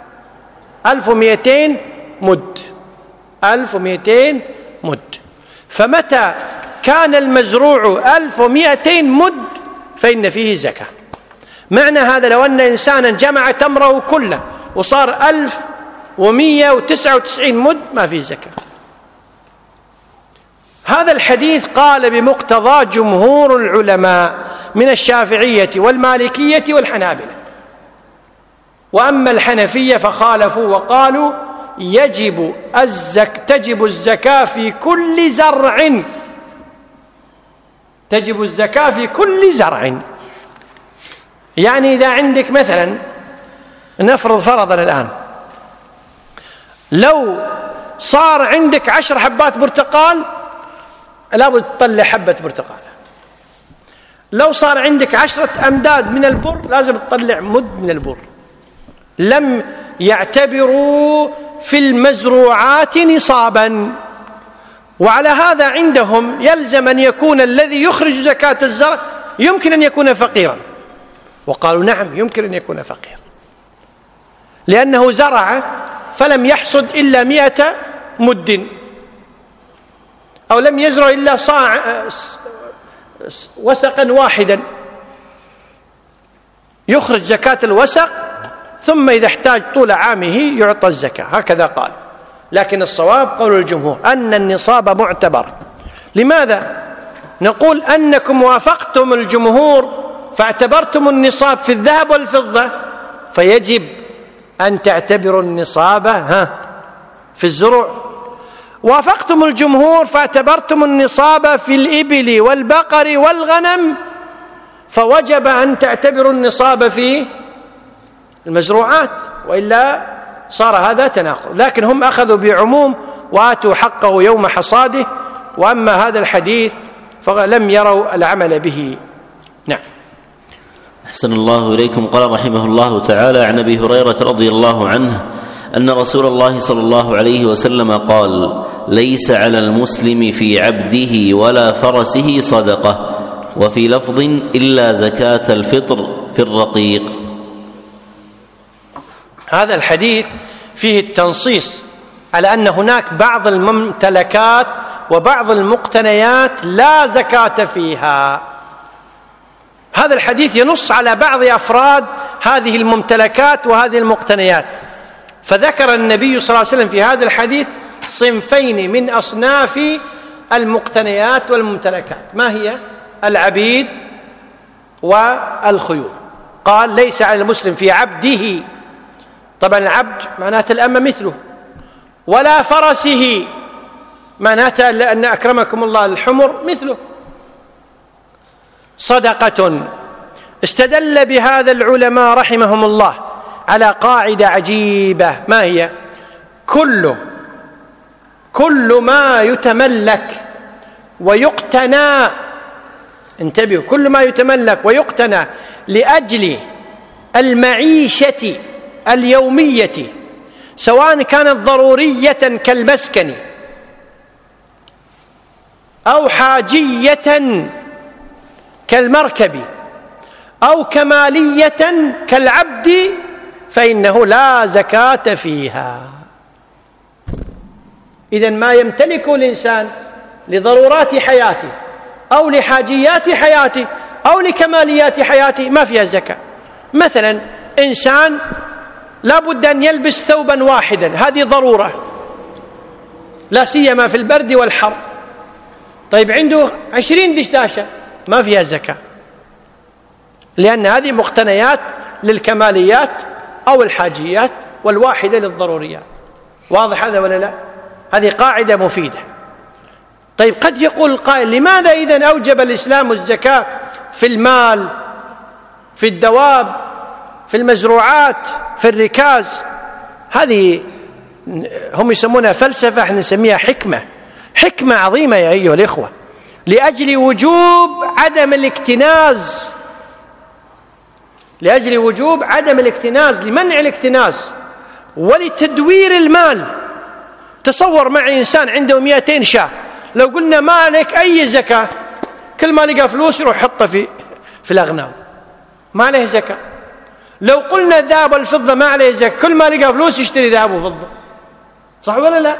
1200 مد، 1200 مد. فمتى كان المزروع 1200 مد فإن فيه زكاة. معنى هذا لو أن إنسانا جمع تمره كله وصار 1199 مد ما فيه زكاة. هذا الحديث قال بمقتضى جمهور العلماء من الشافعية والمالكية والحنابلة. وأما الحنفية فخالفوا وقالوا تجب الزكاة في كل زرع، تجب الزكاة في كل زرع. يعني إذا عندك مثلا، نفرض فرضا الآن، لو صار عندك 10 حبات برتقال لابد تطلع حبة برتقال. لو صار عندك 10 أمداد من البر لازم تطلع مد من البر. لم يعتبروا في المزروعات نصابا. وعلى هذا عندهم يلزم أن يكون الذي يخرج زكاة الزرع يمكن أن يكون فقيرا. وقالوا نعم يمكن أن يكون فقيرا، لأنه زرع فلم يحصد إلا 100 مد، أو لم يزرع إلا صاع وسقا واحدا، يخرج زكاة الوسق، ثم إذا احتاج طول عامه يعطى الزكاة. هكذا قال. لكن الصواب قول الجمهور أن النصاب معتبر. لماذا؟ نقول أنكم وافقتم الجمهور فاعتبرتم النصاب في الذهب والفضة، فيجب أن تعتبروا النصاب في الزروع. وافقتم الجمهور فاعتبرتم النصاب في الإبل والبقر والغنم، فوجب أن تعتبروا النصاب في المزروعات، وإلا صار هذا تناقض. لكن هم أخذوا بعموم وآتوا حقه يوم حصاده، وأما هذا الحديث فلم يروا العمل به. نعم. أحسن الله إليكم. قال رحمه الله تعالى عن أبي هريرة رضي الله عنه أن رسول الله صلى الله عليه وسلم قال: ليس على المسلم في عبده ولا فرسه صدقة، وفي لفظ إلا زكاة الفطر في الرقيق. هذا الحديث فيه التنصيص على أن هناك بعض الممتلكات وبعض المقتنيات لا زكاة فيها. هذا الحديث ينص على بعض أفراد هذه الممتلكات وهذه المقتنيات، فذكر النبي صلى الله عليه وسلم في هذا الحديث صنفين من أصناف المقتنيات والممتلكات. ما هي؟ العبيد والخيول. قال: ليس على المسلم في عبده، طبعا العبد معناته الأمة مثله، ولا فرسه معناته أن أكرمكم الله الحمر مثله صدقة. استدل بهذا العلماء رحمهم الله على قاعدة عجيبة. ما هي؟ كل ما يتملك ويقتنى، انتبهوا، كل ما يتملك ويقتنى لأجل المعيشة اليومية، سواء كانت ضرورية كالمسكن أو حاجية كالمركب أو كمالية كالعبد، فإنه لا زكاة فيها. إذن ما يمتلكه الإنسان لضرورات حياته أو لحاجيات حياته أو لكماليات حياته ما فيها زكاة. مثلا إنسان لا بد أن يلبس ثوبا واحدا، هذه ضرورة لا سيما في البرد والحر. طيب عنده 20 دشداشة ما فيها زكاة، لأن هذه مقتنيات للكماليات أو الحاجيات، والواحدة للضروريات. واضح هذا ولا لا؟ هذه قاعدة مفيدة. طيب قد يقول القائل: لماذا إذن أوجب الإسلام الزكاة في المال، في الدواب، في المزروعات، في الركاز؟ هذه هم يسمونها فلسفة، احنا نسميها حكمة عظيمة يا أيها الإخوة، لأجل وجوب عدم الاكتناز، لأجل وجوب عدم الاكتناز، لمنع الاكتناز ولتدوير المال. تصور معي إنسان عنده 200 شاة، لو قلنا ما عليك أي زكاة، كل ما لقى فلوس يروح يحطها في الأغنام، ما عليه زكاة. لو قلنا الذهب والفضة ما عليه زكاة، كل ما لقى فلوس يشتري ذهب وفضة، صح ولا لا؟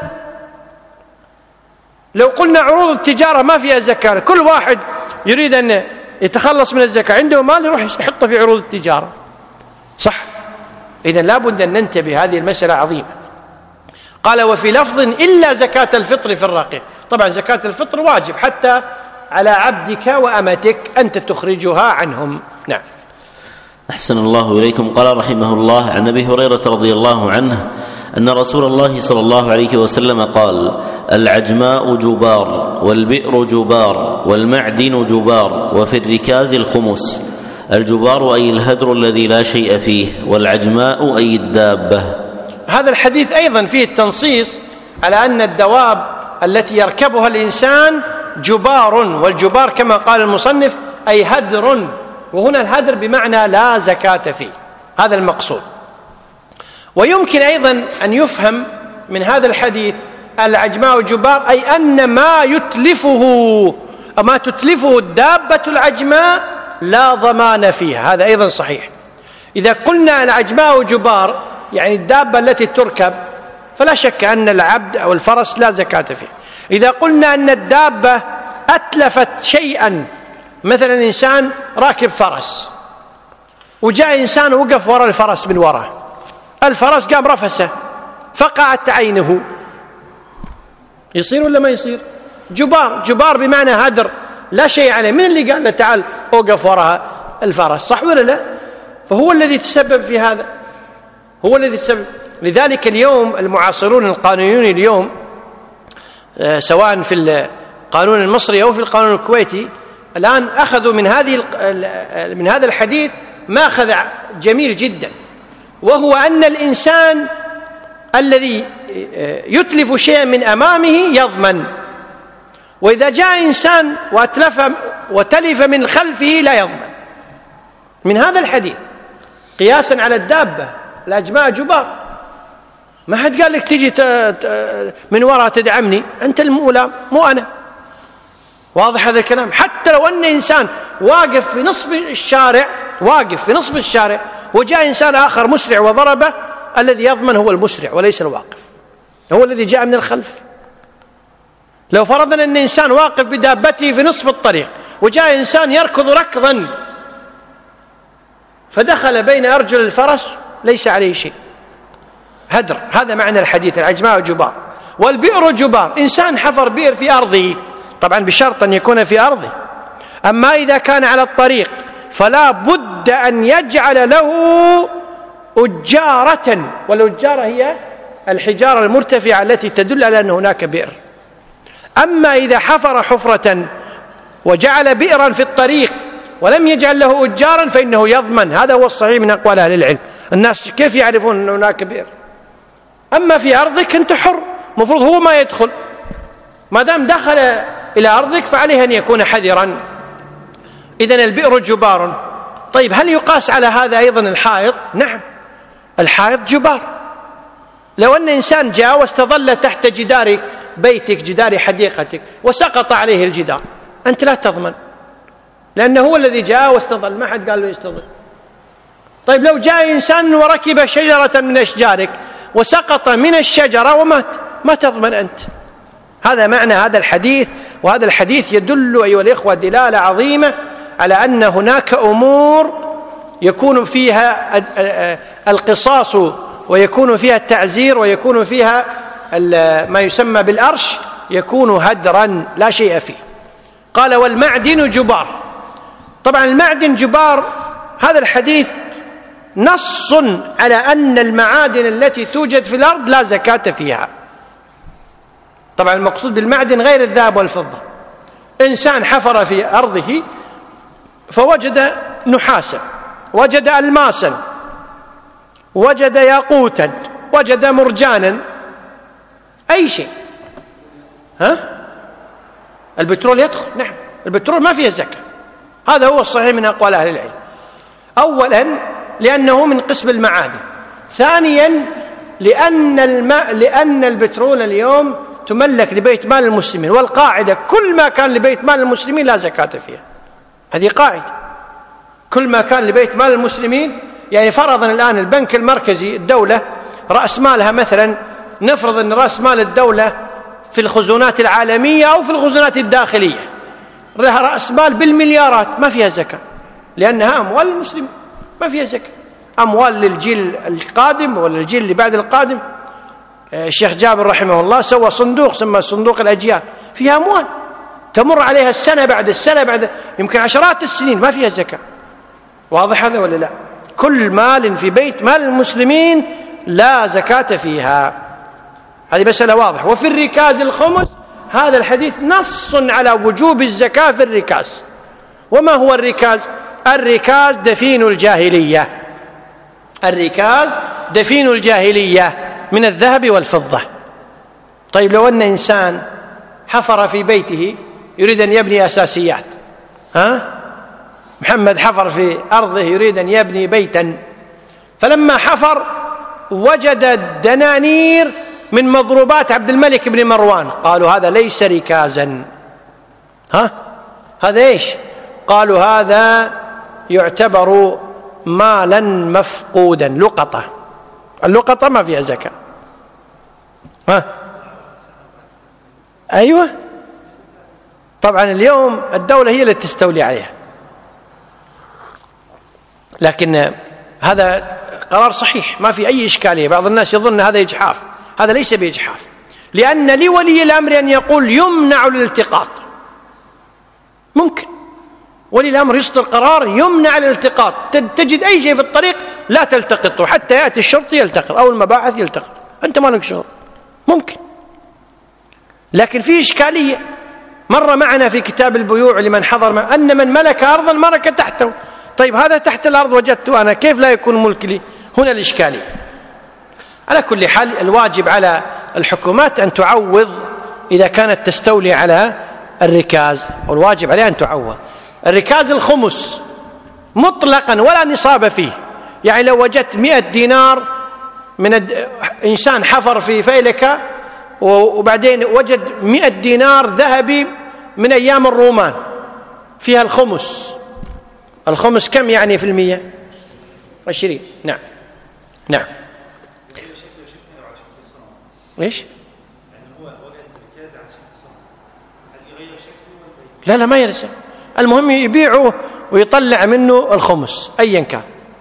لو قلنا عروض التجارة ما فيها زكاة، كل واحد يريد أن يتخلص من الزكاة عنده مال يروح يحطه في عروض التجارة، صح؟ إذن لا بد أن ننتبه، هذه المسألة عظيمة. قال: وفي لفظ إلا زكاة الفطر في الرقيق. طبعا زكاة الفطر واجب حتى على عبدك وأمتك أنت تخرجها عنهم. نعم. أحسن الله إليكم. قال رحمه الله عن أبي هريرة رضي الله عنه أن رسول الله صلى الله عليه وسلم قال: العجماء جبار، والبئر جبار، والمعدن جبار، وفي الركاز الخمس. الجبار أي الهدر الذي لا شيء فيه، والعجماء أي الدابة. هذا الحديث أيضا فيه التنصيص على أن الدواب التي يركبها الإنسان جبار، والجبار كما قال المصنف أي هدر، وهنا الهدر بمعنى لا زكاة فيه، هذا المقصود. ويمكن أيضا أن يفهم من هذا الحديث العجماء جبار أي أن ما تتلفه الدابة العجماء لا ضمان فيها، هذا أيضا صحيح. إذا قلنا العجماء جبار يعني الدابة التي تركب، فلا شك أن العبد أو الفرس لا زكاة فيه. إذا قلنا أن الدابة أتلفت شيئا، مثلا إنسان راكب فرس وجاء إنسان وقف وراء الفرس من وراء، الفرس قام رفسه فقعت عينه، يصير ولا ما يصير؟ جبار بمعنى هدر لا شيء عليه. من اللي قال له تعال اوقف وراء الفرس، صح ولا لا؟ فهو الذي تسبب في هذا، هو الذي تسبب. لذلك اليوم المعاصرون القانونيون اليوم سواء في القانون المصري أو في القانون الكويتي، الآن أخذوا من هذا الحديث ماخذ جميل جدا، وهو أن الإنسان الذي يتلف شيئا من أمامه يضمن، وإذا جاء إنسان وتلف من خلفه لا يضمن، من هذا الحديث قياسا على الدابة. الأجماع جبار، ما حد قال لك تجي من وراء تدعمني، أنت المؤلم مو أنا. واضح هذا الكلام؟ حتى لو أن إنسان واقف في نصف الشارع وجاء إنسان آخر مسرع وضربه، الذي يضمن هو المسرع وليس الواقف، هو الذي جاء من الخلف. لو فرضنا أن إنسان واقف بدابته في نصف الطريق وجاء إنسان يركض ركضا فدخل بين أرجل الفرس ليس عليه شيء، هدر. هذا معنى الحديث، الأجماع جبار والبئر جبار. إنسان حفر بئر في أرضه، طبعا بشرط أن يكون في أرضه، أما إذا كان على الطريق فلا بد أن يجعل له أجارة، والأجارة هي الحجارة المرتفعة التي تدل على أن هناك بئر. أما إذا حفر حفرة وجعل بئرا في الطريق ولم يجعل له أجارا فإنه يضمن. هذا هو الصحيح من أقوال أهل العلم. الناس كيف يعرفون أن هناك بئر؟ أما في أرضك أنت حر، مفروض هو ما يدخل، ما دام دخل إلى أرضك فعليه أن يكون حذرا. إذن البئر جبار. طيب هل يقاس على هذا أيضا الحائط؟ نعم، الحائط جبار. لو أن إنسان جاء واستظل تحت جدار بيتك، جدار حديقتك، وسقط عليه الجدار، أنت لا تضمن، لأنه هو الذي جاء واستظل، ما حد قال له يستظل. طيب لو جاء إنسان وركب شجرة من أشجارك وسقط من الشجرة ومات، ما تضمن أنت. هذا معنى هذا الحديث. وهذا الحديث يدل أيها الإخوة دلالة عظيمة على أن هناك أمور يكون فيها القصاص ويكون فيها التعزير ويكون فيها ما يسمى بالأرش، يكون هدرا لا شيء فيه. قال والمعدن جبار. طبعا المعدن جبار، هذا الحديث نص على أن المعادن التي توجد في الأرض لا زكاة فيها. طبعا المقصود بالمعدن غير الذهب والفضة. إنسان حفر في أرضه فوجد نحاسا، وجد ألماسا، وجد ياقوتا، وجد مرجانا، أي شيء، البترول يدخل. نعم، البترول ما فيه زكاة. هذا هو الصحيح من أقوال أهل العلم. أولا لأنه من قسم المعادن، ثانيا لأن البترول اليوم تملك لبيت مال المسلمين، والقاعدة كل ما كان لبيت مال المسلمين لا زكاة فيها. هذه قاعدة، كل ما كان لبيت مال المسلمين. يعني فرضا الآن البنك المركزي، الدولة رأس مالها مثلا، نفرض أن رأس مال الدولة في الخزونات العالمية أو في الخزونات الداخلية لها رأس مال بالمليارات، ما فيها زكاة، لأنها أموال المسلمين، ما فيها زكاة. أموال للجيل القادم ولا الجيل اللي بعد القادم. الشيخ جابر رحمه الله سوى صندوق سمى صندوق الأجيال، فيها أموال تمر عليها السنة بعد السنة بعد يمكن عشرات السنين، ما فيها زكاة. واضح هذا ولا لا؟ كل مال في بيت مال المسلمين لا زكاة فيها. هذه مسألة واضحة. وفي الركاز الخمس، هذا الحديث نص على وجوب الزكاة في الركاز. وما هو الركاز؟ الركاز دفين الجاهلية، الركاز دفين الجاهلية من الذهب والفضة. طيب لو أن إنسان حفر في بيته يريد أن يبني أساسيات، محمد حفر في أرضه يريد أن يبني بيتا، فلما حفر وجد دنانير من مضروبات عبد الملك بن مروان، قالوا هذا ليس ركازا. هذا إيش؟ قالوا هذا يعتبر مالا مفقودا، لقطة. اللقطة ما فيها زكاة. أيوة، طبعا اليوم الدولة هي اللي تستولي عليها، لكن هذا قرار صحيح ما في أي إشكالية. بعض الناس يظن هذا إجحاف، هذا ليس بإجحاف، لأن لولي الأمر أن يقول يمنع الالتقاط. ممكن ولي الأمر يصدر قرار يمنع الالتقاط، تجد أي شيء في الطريق لا تلتقطه حتى يأتي الشرطي يلتقط أو المباحث يلتقط، أنت ما لك شغل. ممكن، لكن في إشكالية مر معنا في كتاب البيوع لمن حضر أن من ملك أرضا ملك تحته. طيب هذا تحت الأرض وجدته أنا، كيف لا يكون ملك لي؟ هنا الإشكالية. على كل حال الواجب على الحكومات أن تعوض إذا كانت تستولي على الركاز، والواجب عليها أن تعوض. الركاز الخمس مطلقا ولا نصاب فيه، يعني لو وجدت 100 دينار من إنسان حفر في فيلكة وبعدين وجد 100 دينار ذهبي من أيام الرومان فيها الخمس. الخمس كم يعني في المية؟ 20. نعم نعم. ليش؟ لا ما يرسل، المهم يبيعه ويطلع منه الخمس أيا كان.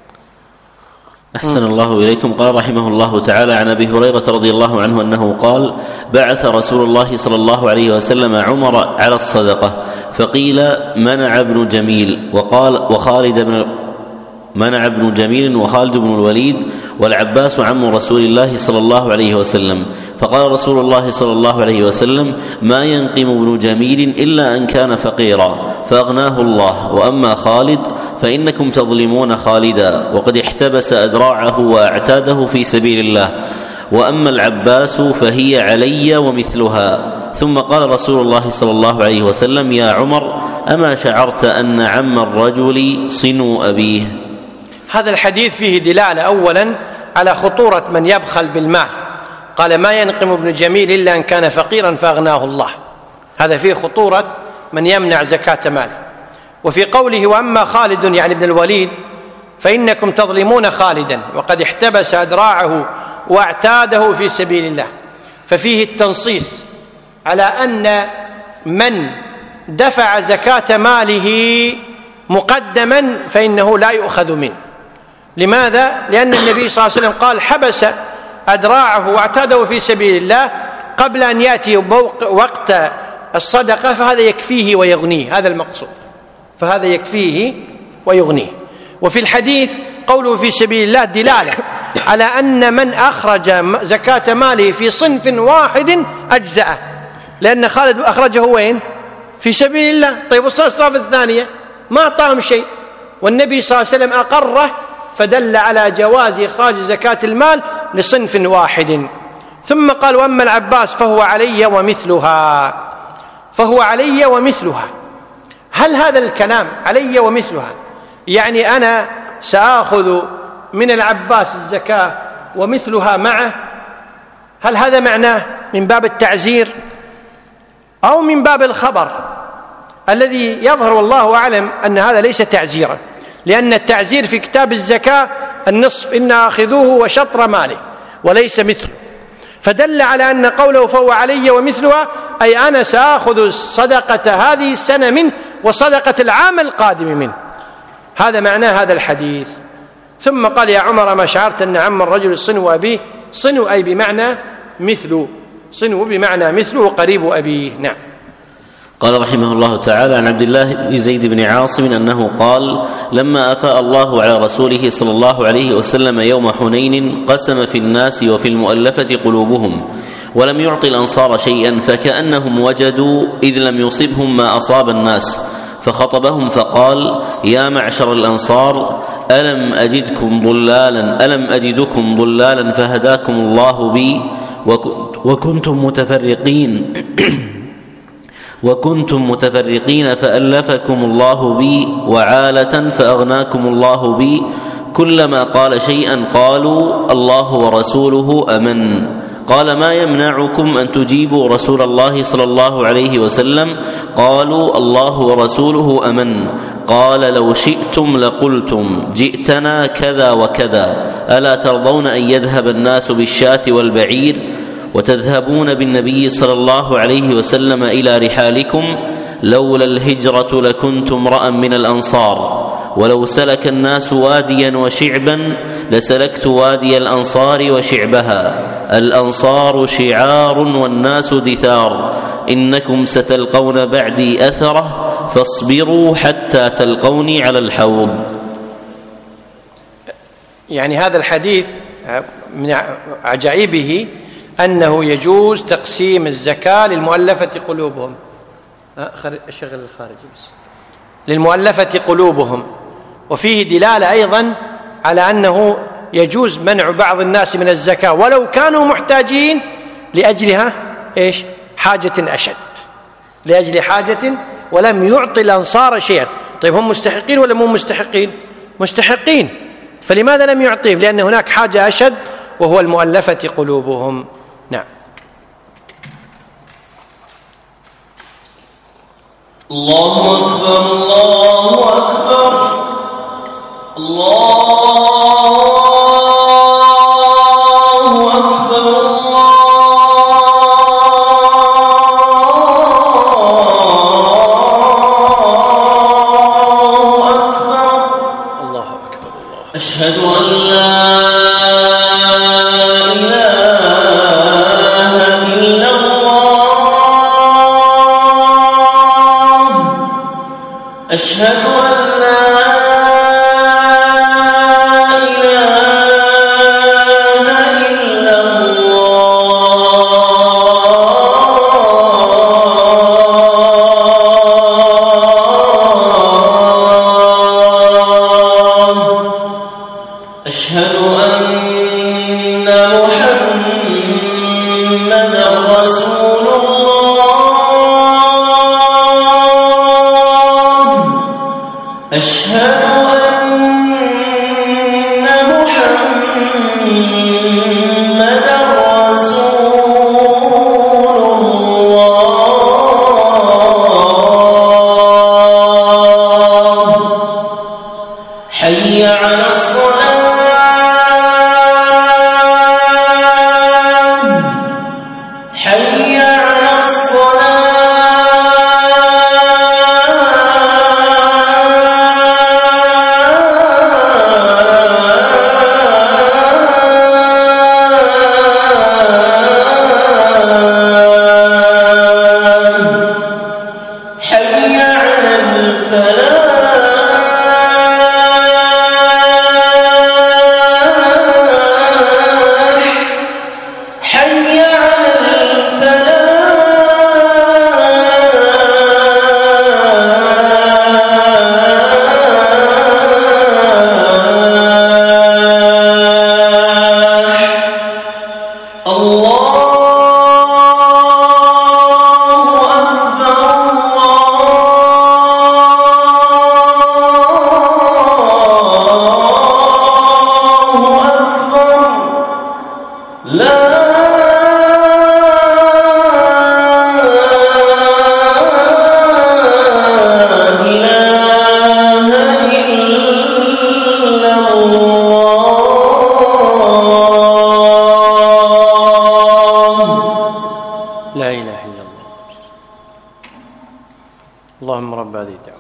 أحسن الله إليكم. قال رحمه الله تعالى عن أبي هريرة رضي الله عنه أنه قال: بعث رسول الله صلى الله عليه وسلم عمر على الصدقة، فقيل منع ابن جميل منع ابن جميل وخالد بن الوليد والعباس عم رسول الله صلى الله عليه وسلم. فقال رسول الله صلى الله عليه وسلم: ما ينقم ابن جميل إلا أن كان فقيرا فأغناه الله، وأما خالد فإنكم تظلمون خالدا وقد احتبس أذراعه وأعتاده في سبيل الله، وأما العباس فهي علي ومثلها. ثم قال رسول الله صلى الله عليه وسلم: يا عمر، أما شعرت أن عم الرجل صنو أبيه؟ هذا الحديث فيه دلالة أولا على خطورة من يبخل بالمال. قال: ما ينقم ابن جميل إلا أن كان فقيرا فأغناه الله، هذا فيه خطورة من يمنع زكاة ماله. وفي قوله: وأما خالد يعني ابن الوليد فإنكم تظلمون خالدا وقد احتبس أذراعه واعتاده في سبيل الله، ففيه التنصيص على أن من دفع زكاة ماله مقدما فإنه لا يؤخذ منه. لماذا؟ لأن النبي صلى الله عليه وسلم قال: حبس أذراعه واعتاده في سبيل الله قبل أن يأتي وقت الصدقة، فهذا يكفيه ويغنيه، هذا المقصود، فهذا يكفيه ويغنيه. وفي الحديث قوله في سبيل الله دلالة على أن من أخرج زكاة ماله في صنف واحد أجزأه، لأن خالد أخرجه وين؟ في سبيل الله. طيب والصنف الثانية ما أعطاهم شيء، والنبي صلى الله عليه وسلم أقره، فدل على جواز إخراج زكاة المال لصنف واحد. ثم قال: وأما العباس فهو علي ومثلها، فهو علي ومثلها. هل هذا الكلام علي ومثلها يعني أنا سآخذ من العباس الزكاة ومثلها معه؟ هل هذا معناه من باب التعزير أو من باب الخبر؟ الذي يظهر والله أعلم أن هذا ليس تعزيرا، لأن التعزير في كتاب الزكاة النصف إن أخذوه وشطر ماله وليس مثله، فدل على أن قوله فهو علي ومثلها أي أنا سأخذ صدقة هذه السنة منه وصدقة العام القادم منه، هذا معناه هذا الحديث. ثم قال: يا عمر، ما شعرت أن عم الرجل صنو أبيه؟ صنو أي بمعنى مثله، صنو بمعنى مثله قريب أبيه. نعم. قال رحمه الله تعالى عن عبد الله بن زيد بن عاصم أنه قال: لما أفاء الله على رسوله صلى الله عليه وسلم يوم حنين قسم في الناس وفي المؤلفة قلوبهم، ولم يعط الأنصار شيئا، فكأنهم وجدوا إذ لم يصبهم ما أصاب الناس، فخطبهم فقال: يا معشر الأنصار، ألم أجدكم ضلالا فهداكم الله بي، وكنتم متفرقين فألفكم الله بي، وعالة فأغناكم الله بي. كلما قال شيئا قالوا: الله ورسوله أمن. قال: ما يمنعكم أن تجيبوا رسول الله صلى الله عليه وسلم؟ قالوا: الله ورسوله أمن. قال: لو شئتم لقلتم جئتنا كذا وكذا، ألا ترضون أن يذهب الناس بالشاة والبعير وتذهبون بالنبي صلى الله عليه وسلم إلى رحالكم؟ لولا الهجرة لكنت امرأ من الأنصار، ولو سلك الناس واديا وشعبا لسلكت وادي الأنصار وشعبها. الأنصار شعار والناس دثار، إنكم ستلقون بعدي أثرة، فاصبروا حتى تلقوني على الحوض. يعني هذا الحديث من عجائبه أنه يجوز تقسيم الزكاة للمؤلفة قلوبهم. أشغل الخارجي بس. للمؤلفة قلوبهم. وفيه دلالة أيضا على أنه يجوز منع بعض الناس من الزكاة ولو كانوا محتاجين لأجلها حاجة أشد، لأجل حاجة، ولم يعطي الأنصار شيئا. طيب هم مستحقين ولا مو مستحقين؟ مستحقين، فلماذا لم يعطيهم؟ لأن هناك حاجة أشد وهو المؤلفة قلوبهم. نعم. الله أكبر الله أكبر الله أكبر الله أكبر. أشهد أن لا أشهد أن لا إله إلا الله. أشهد أن محمدًا رسول أشهد أن محمدًا رسول الله. حي على الصلاة حي على الصلاة. اللهم رب هذه الدعوة.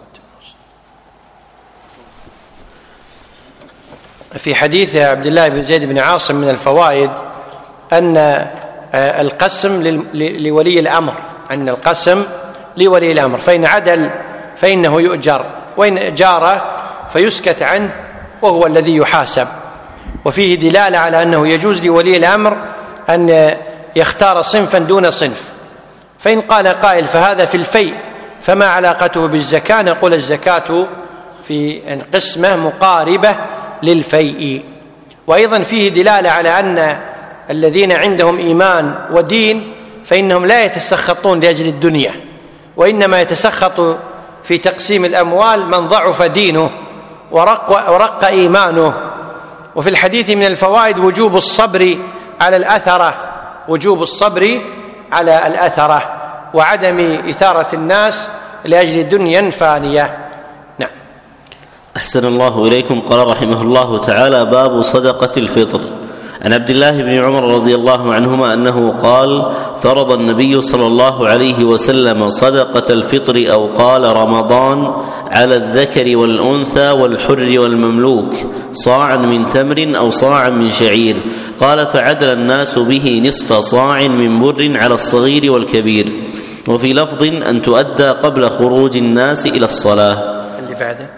في حديث عبد الله بن زيد بن عاصم من الفوائد أن القسم لولي الأمر، أن القسم لولي الأمر، فإن عدل فإنه يؤجر، وإن جار فيسكت عنه وهو الذي يحاسب. وفيه دلالة على أنه يجوز لولي الأمر أن يختار صنفا دون صنف. فإن قال قائل فهذا في الفيء فما علاقته بالزكاة؟ نقول الزكاة في القسمة مقاربة للفيء. وأيضا فيه دلالة على أن الذين عندهم إيمان ودين فإنهم لا يتسخطون لأجل الدنيا، وإنما يتسخط في تقسيم الأموال من ضعف دينه ورق إيمانه. وفي الحديث من الفوائد وجوب الصبر على الأثرة، وجوب الصبر على الأثرة، وعدم إثارة الناس لأجل الدنيا فانية. نعم. أحسن الله إليكم. قال رحمه الله تعالى: باب صدقة الفطر. عن عبد الله بن عمر رضي الله عنهما أنه قال: فرض النبي صلى الله عليه وسلم صدقة الفطر أو قال رمضان على الذكر والأنثى والحر والمملوك صاعا من تمر أو صاعا من شعير. قال: فعدل الناس به نصف صاع من بر على الصغير والكبير. وفي لفظ أن تؤدى قبل خروج الناس إلى الصلاة. اللي بعده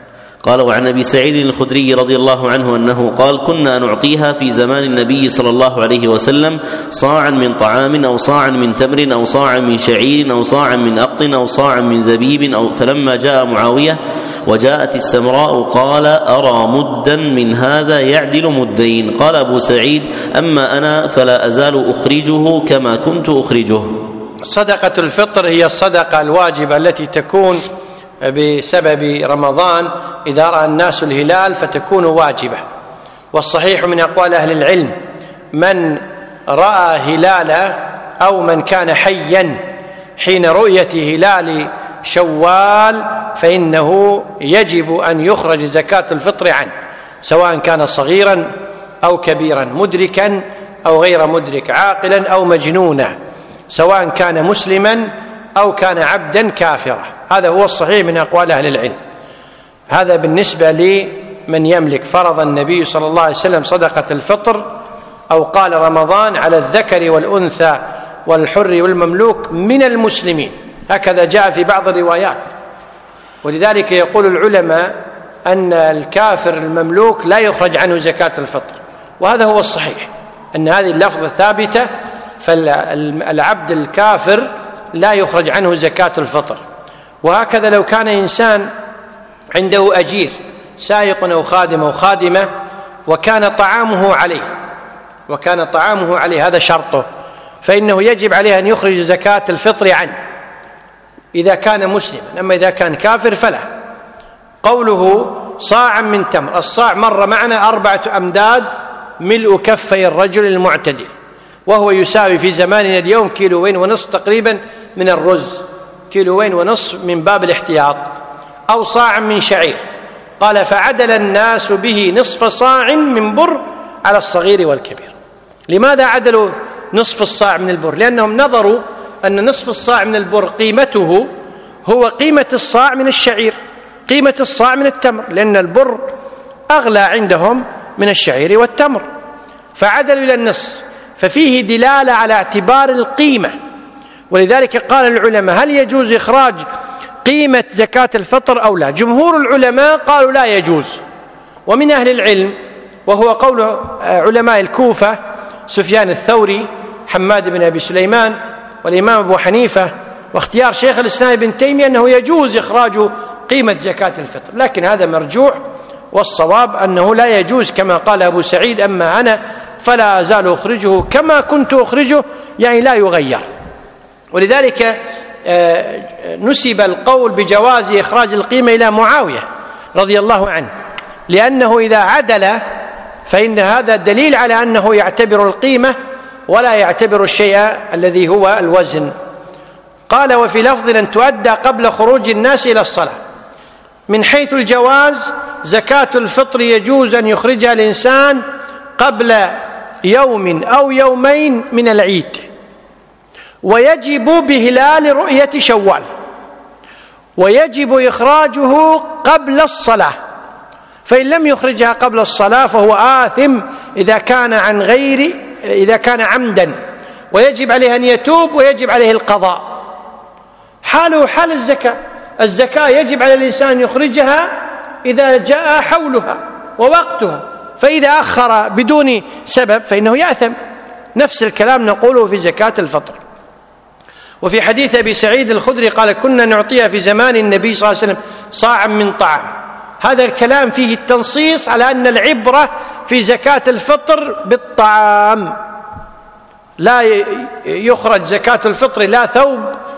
قال: وعن أبي سعيد الخدري رضي الله عنه أنه قال: كنا نعطيها في زمان النبي صلى الله عليه وسلم صاعا من طعام أو صاعا من تمر أو صاعا من شعير أو صاعا من أقط أو صاعا من زبيب فلما جاء معاوية وجاءت السمراء قال: أرى مدا من هذا يعدل مدين. قال أبو سعيد: أما أنا فلا أزال أخرجه كما كنت أخرجه. صدقة الفطر هي الصدقة الواجبة التي تكون بسبب رمضان إذا رأى الناس الهلال فتكون واجبة. والصحيح من أقوال أهل العلم من رأى هلالا أو من كان حيا حين رؤية هلال شوال فإنه يجب أن يخرج زكاة الفطر عنه، سواء كان صغيرا أو كبيرا، مدركا أو غير مدرك، عاقلا أو مجنونا، سواء كان مسلما أو كان عبدا كافرا. هذا هو الصحيح من أقوال أهل العلم. هذا بالنسبة لمن يملك. فرض النبي صلى الله عليه وسلم صدقة الفطر أو قال رمضان على الذكر والأنثى والحر والمملوك من المسلمين، هكذا جاء في بعض الروايات. ولذلك يقول العلماء أن الكافر المملوك لا يخرج عنه زكاة الفطر، وهذا هو الصحيح، أن هذه اللفظة ثابتة، فالعبد الكافر لا يخرج عنه زكاة الفطر. وهكذا لو كان إنسان عنده أجير سائق أو خادم أو خادمة وكان طعامه عليه هذا شرطه، فإنه يجب عليه أن يخرج زكاة الفطر عنه إذا كان مسلما. أما إذا كان كافر فلا. قوله صاعا من تمر، الصاع مر معنا 4 أمداد ملء كفي الرجل المعتدل، وهو يساوي في زماننا اليوم 1.5 كيلو تقريبا من الرز، 1.5 كيلو من باب الاحتياط، أو صاعا من شعير. قال: فعدل الناس به نصف صاع من بر على الصغير والكبير. لماذا عدلوا نصف الصاع من البر؟ لأنهم نظروا أن نصف الصاع من البر قيمته هو قيمة الصاع من الشعير، قيمة الصاع من التمر، لأن البر أغلى عندهم من الشعير والتمر، فعدلوا إلى النصف، ففيه دلالة على اعتبار القيمة. ولذلك قال العلماء: هل يجوز إخراج قيمة زكاة الفطر أو لا؟ جمهور العلماء قالوا لا يجوز. ومن أهل العلم، وهو قول علماء الكوفة سفيان الثوري، حماد بن أبي سليمان، والإمام أبو حنيفة، واختيار شيخ الإسلام ابن تيمية أنه يجوز إخراج قيمة زكاة الفطر، لكن هذا مرجوع، والصواب أنه لا يجوز كما قال أبو سعيد: أما أنا فلا أزال أخرجه كما كنت أخرجه، يعني لا يغير. ولذلك نسب القول بجواز إخراج القيمة إلى معاوية رضي الله عنه، لأنه إذا عدل فإن هذا دليل على أنه يعتبر القيمة ولا يعتبر الشيء الذي هو الوزن. قال: وفي لفظ أن تؤدى قبل خروج الناس إلى الصلاة. من حيث الجواز زكاة الفطر يجوز أن يخرجها الإنسان قبل يوم أو يومين من العيد، ويجب بهلال رؤية شوال، ويجب إخراجه قبل الصلاة، فإن لم يخرجها قبل الصلاة فهو آثم إذا كان عمدا، ويجب عليه أن يتوب، ويجب عليه القضاء. حاله حال الزكاة يجب على الإنسان يخرجها إذا جاء حولها ووقتها، فإذا أخر بدون سبب فإنه يأثم. نفس الكلام نقوله في زكاة الفطر. وفي حديث أبي سعيد الخدري قال: كنا نعطيها في زمان النبي صلى الله عليه وسلم صاعا من طعام. هذا الكلام فيه التنصيص على أن العبرة في زكاة الفطر بالطعام، لا يخرج زكاة الفطر لا ثوب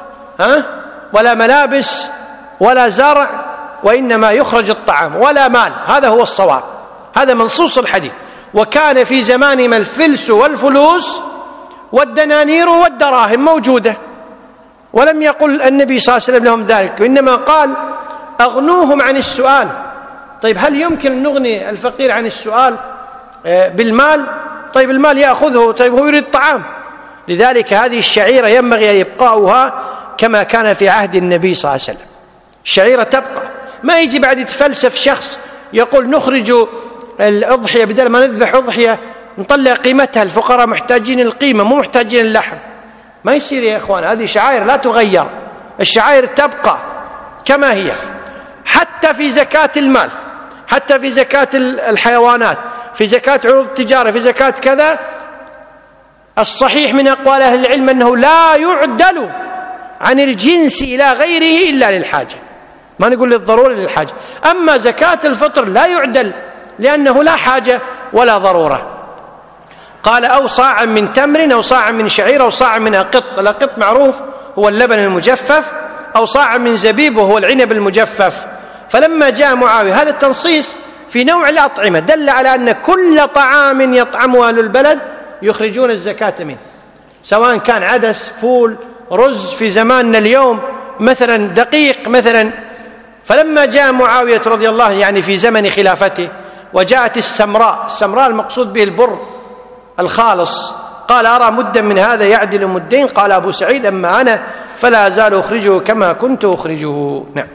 ولا ملابس ولا زرع، وإنما يخرج الطعام ولا مال. هذا هو الصواب، هذا منصوص الحديث. وكان في زمانهم الفلس والفلوس والدنانير والدراهم موجودة، ولم يقل النبي صلى الله عليه وسلم لهم ذلك، وإنما قال: أغنوهم عن السؤال. طيب هل يمكن أن نغني الفقير عن السؤال بالمال؟ طيب المال يأخذه، طيب هو يريد طعام. لذلك هذه الشعيرة ينبغي أن يبقاؤها كما كان في عهد النبي صلى الله عليه وسلم. الشعيرة تبقى، ما يجي بعد يتفلسف شخص يقول نخرج الأضحية بدل ما نذبح أضحية نطلع قيمتها، الفقراء محتاجين القيمة مو محتاجين اللحم. ما يصير يا إخوان، هذه شعائر لا تغير، الشعائر تبقى كما هي. حتى في زكاة المال حتى في زكاة الحيوانات، في زكاة عروض التجارة، في زكاة كذا. الصحيح من أقوال أهل العلم أنه لا يعدل عن الجنس إلى غيره إلا للحاجة، ما نقول للضرورة، للحاجة. أما زكاة الفطر لا يعدل لأنه لا حاجة ولا ضرورة. قال أو صاعا من تمر أو صاعا من شعير أو صاعا من أقط. الأقط معروف هو اللبن المجفف، أو صاعا من زبيب وهو العنب المجفف. فلما جاء معاوية هذا التنصيص في نوع الأطعمة دل على أن كل طعام يطعمه أهل البلد يخرجون الزكاة منه، سواء كان عدس، فول، رز في زماننا اليوم مثلا، دقيق مثلا. فلما جاء معاوية رضي الله يعني في زمن خلافته وجاءت السمراء المقصود به البر الخالص، قال أرى مدا من هذا يعدل مدين. قال أبو سعيد أما أنا فلا أزال أخرجه كما كنت أخرجه. نعم.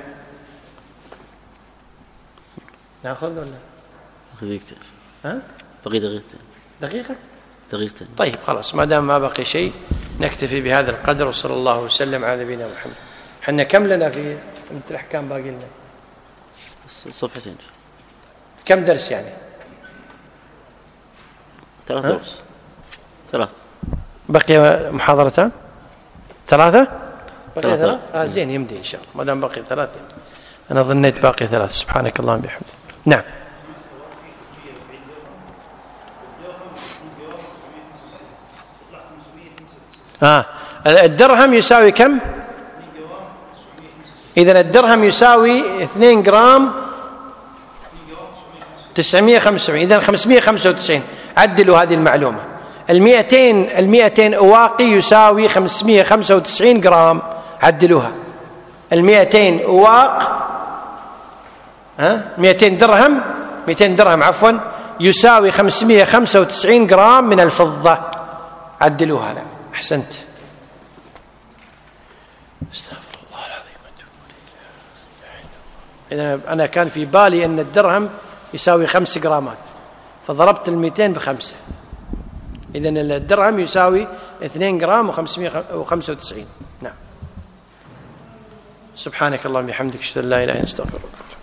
نأخذ ولا دقيقتين؟ بقي دقيقة. طيب خلاص، ما دام ما بقي شيء نكتفي بهذا القدر، وصلى الله وسلم على نبينا محمد. حنا كم لنا في الأحكام باقي لنا؟ صفحتين. كم درس يعني؟ 3 دروس. 3. بقي محاضرتان؟ 3 بقي 3. زين، يمدي إن شاء الله ما دام بقي 3. أنا ظنيت باقي 3. سبحانك اللهم وبحمدك. نعم. الدرهم يساوي كم؟ إذن الدرهم يساوي 2 جرام 975. إذن 595. عدلوا هذه المعلومة. 200 أواقي يساوي 595 جرام. عدلوها. 200 أواق 200 درهم عفوا يساوي 595 جرام من الفضة. عدلوها. لا أحسنت. استغفر الله العظيم. إذا أنا كان في بالي أن الدرهم يساوي 5 جرامات فضربت 200 ب5. إذن الدرهم يساوي 2 جرام و595. نعم. سبحانك اللهم وبحمدك، أشهد أن لا إله إلا أنت، أستغفرك.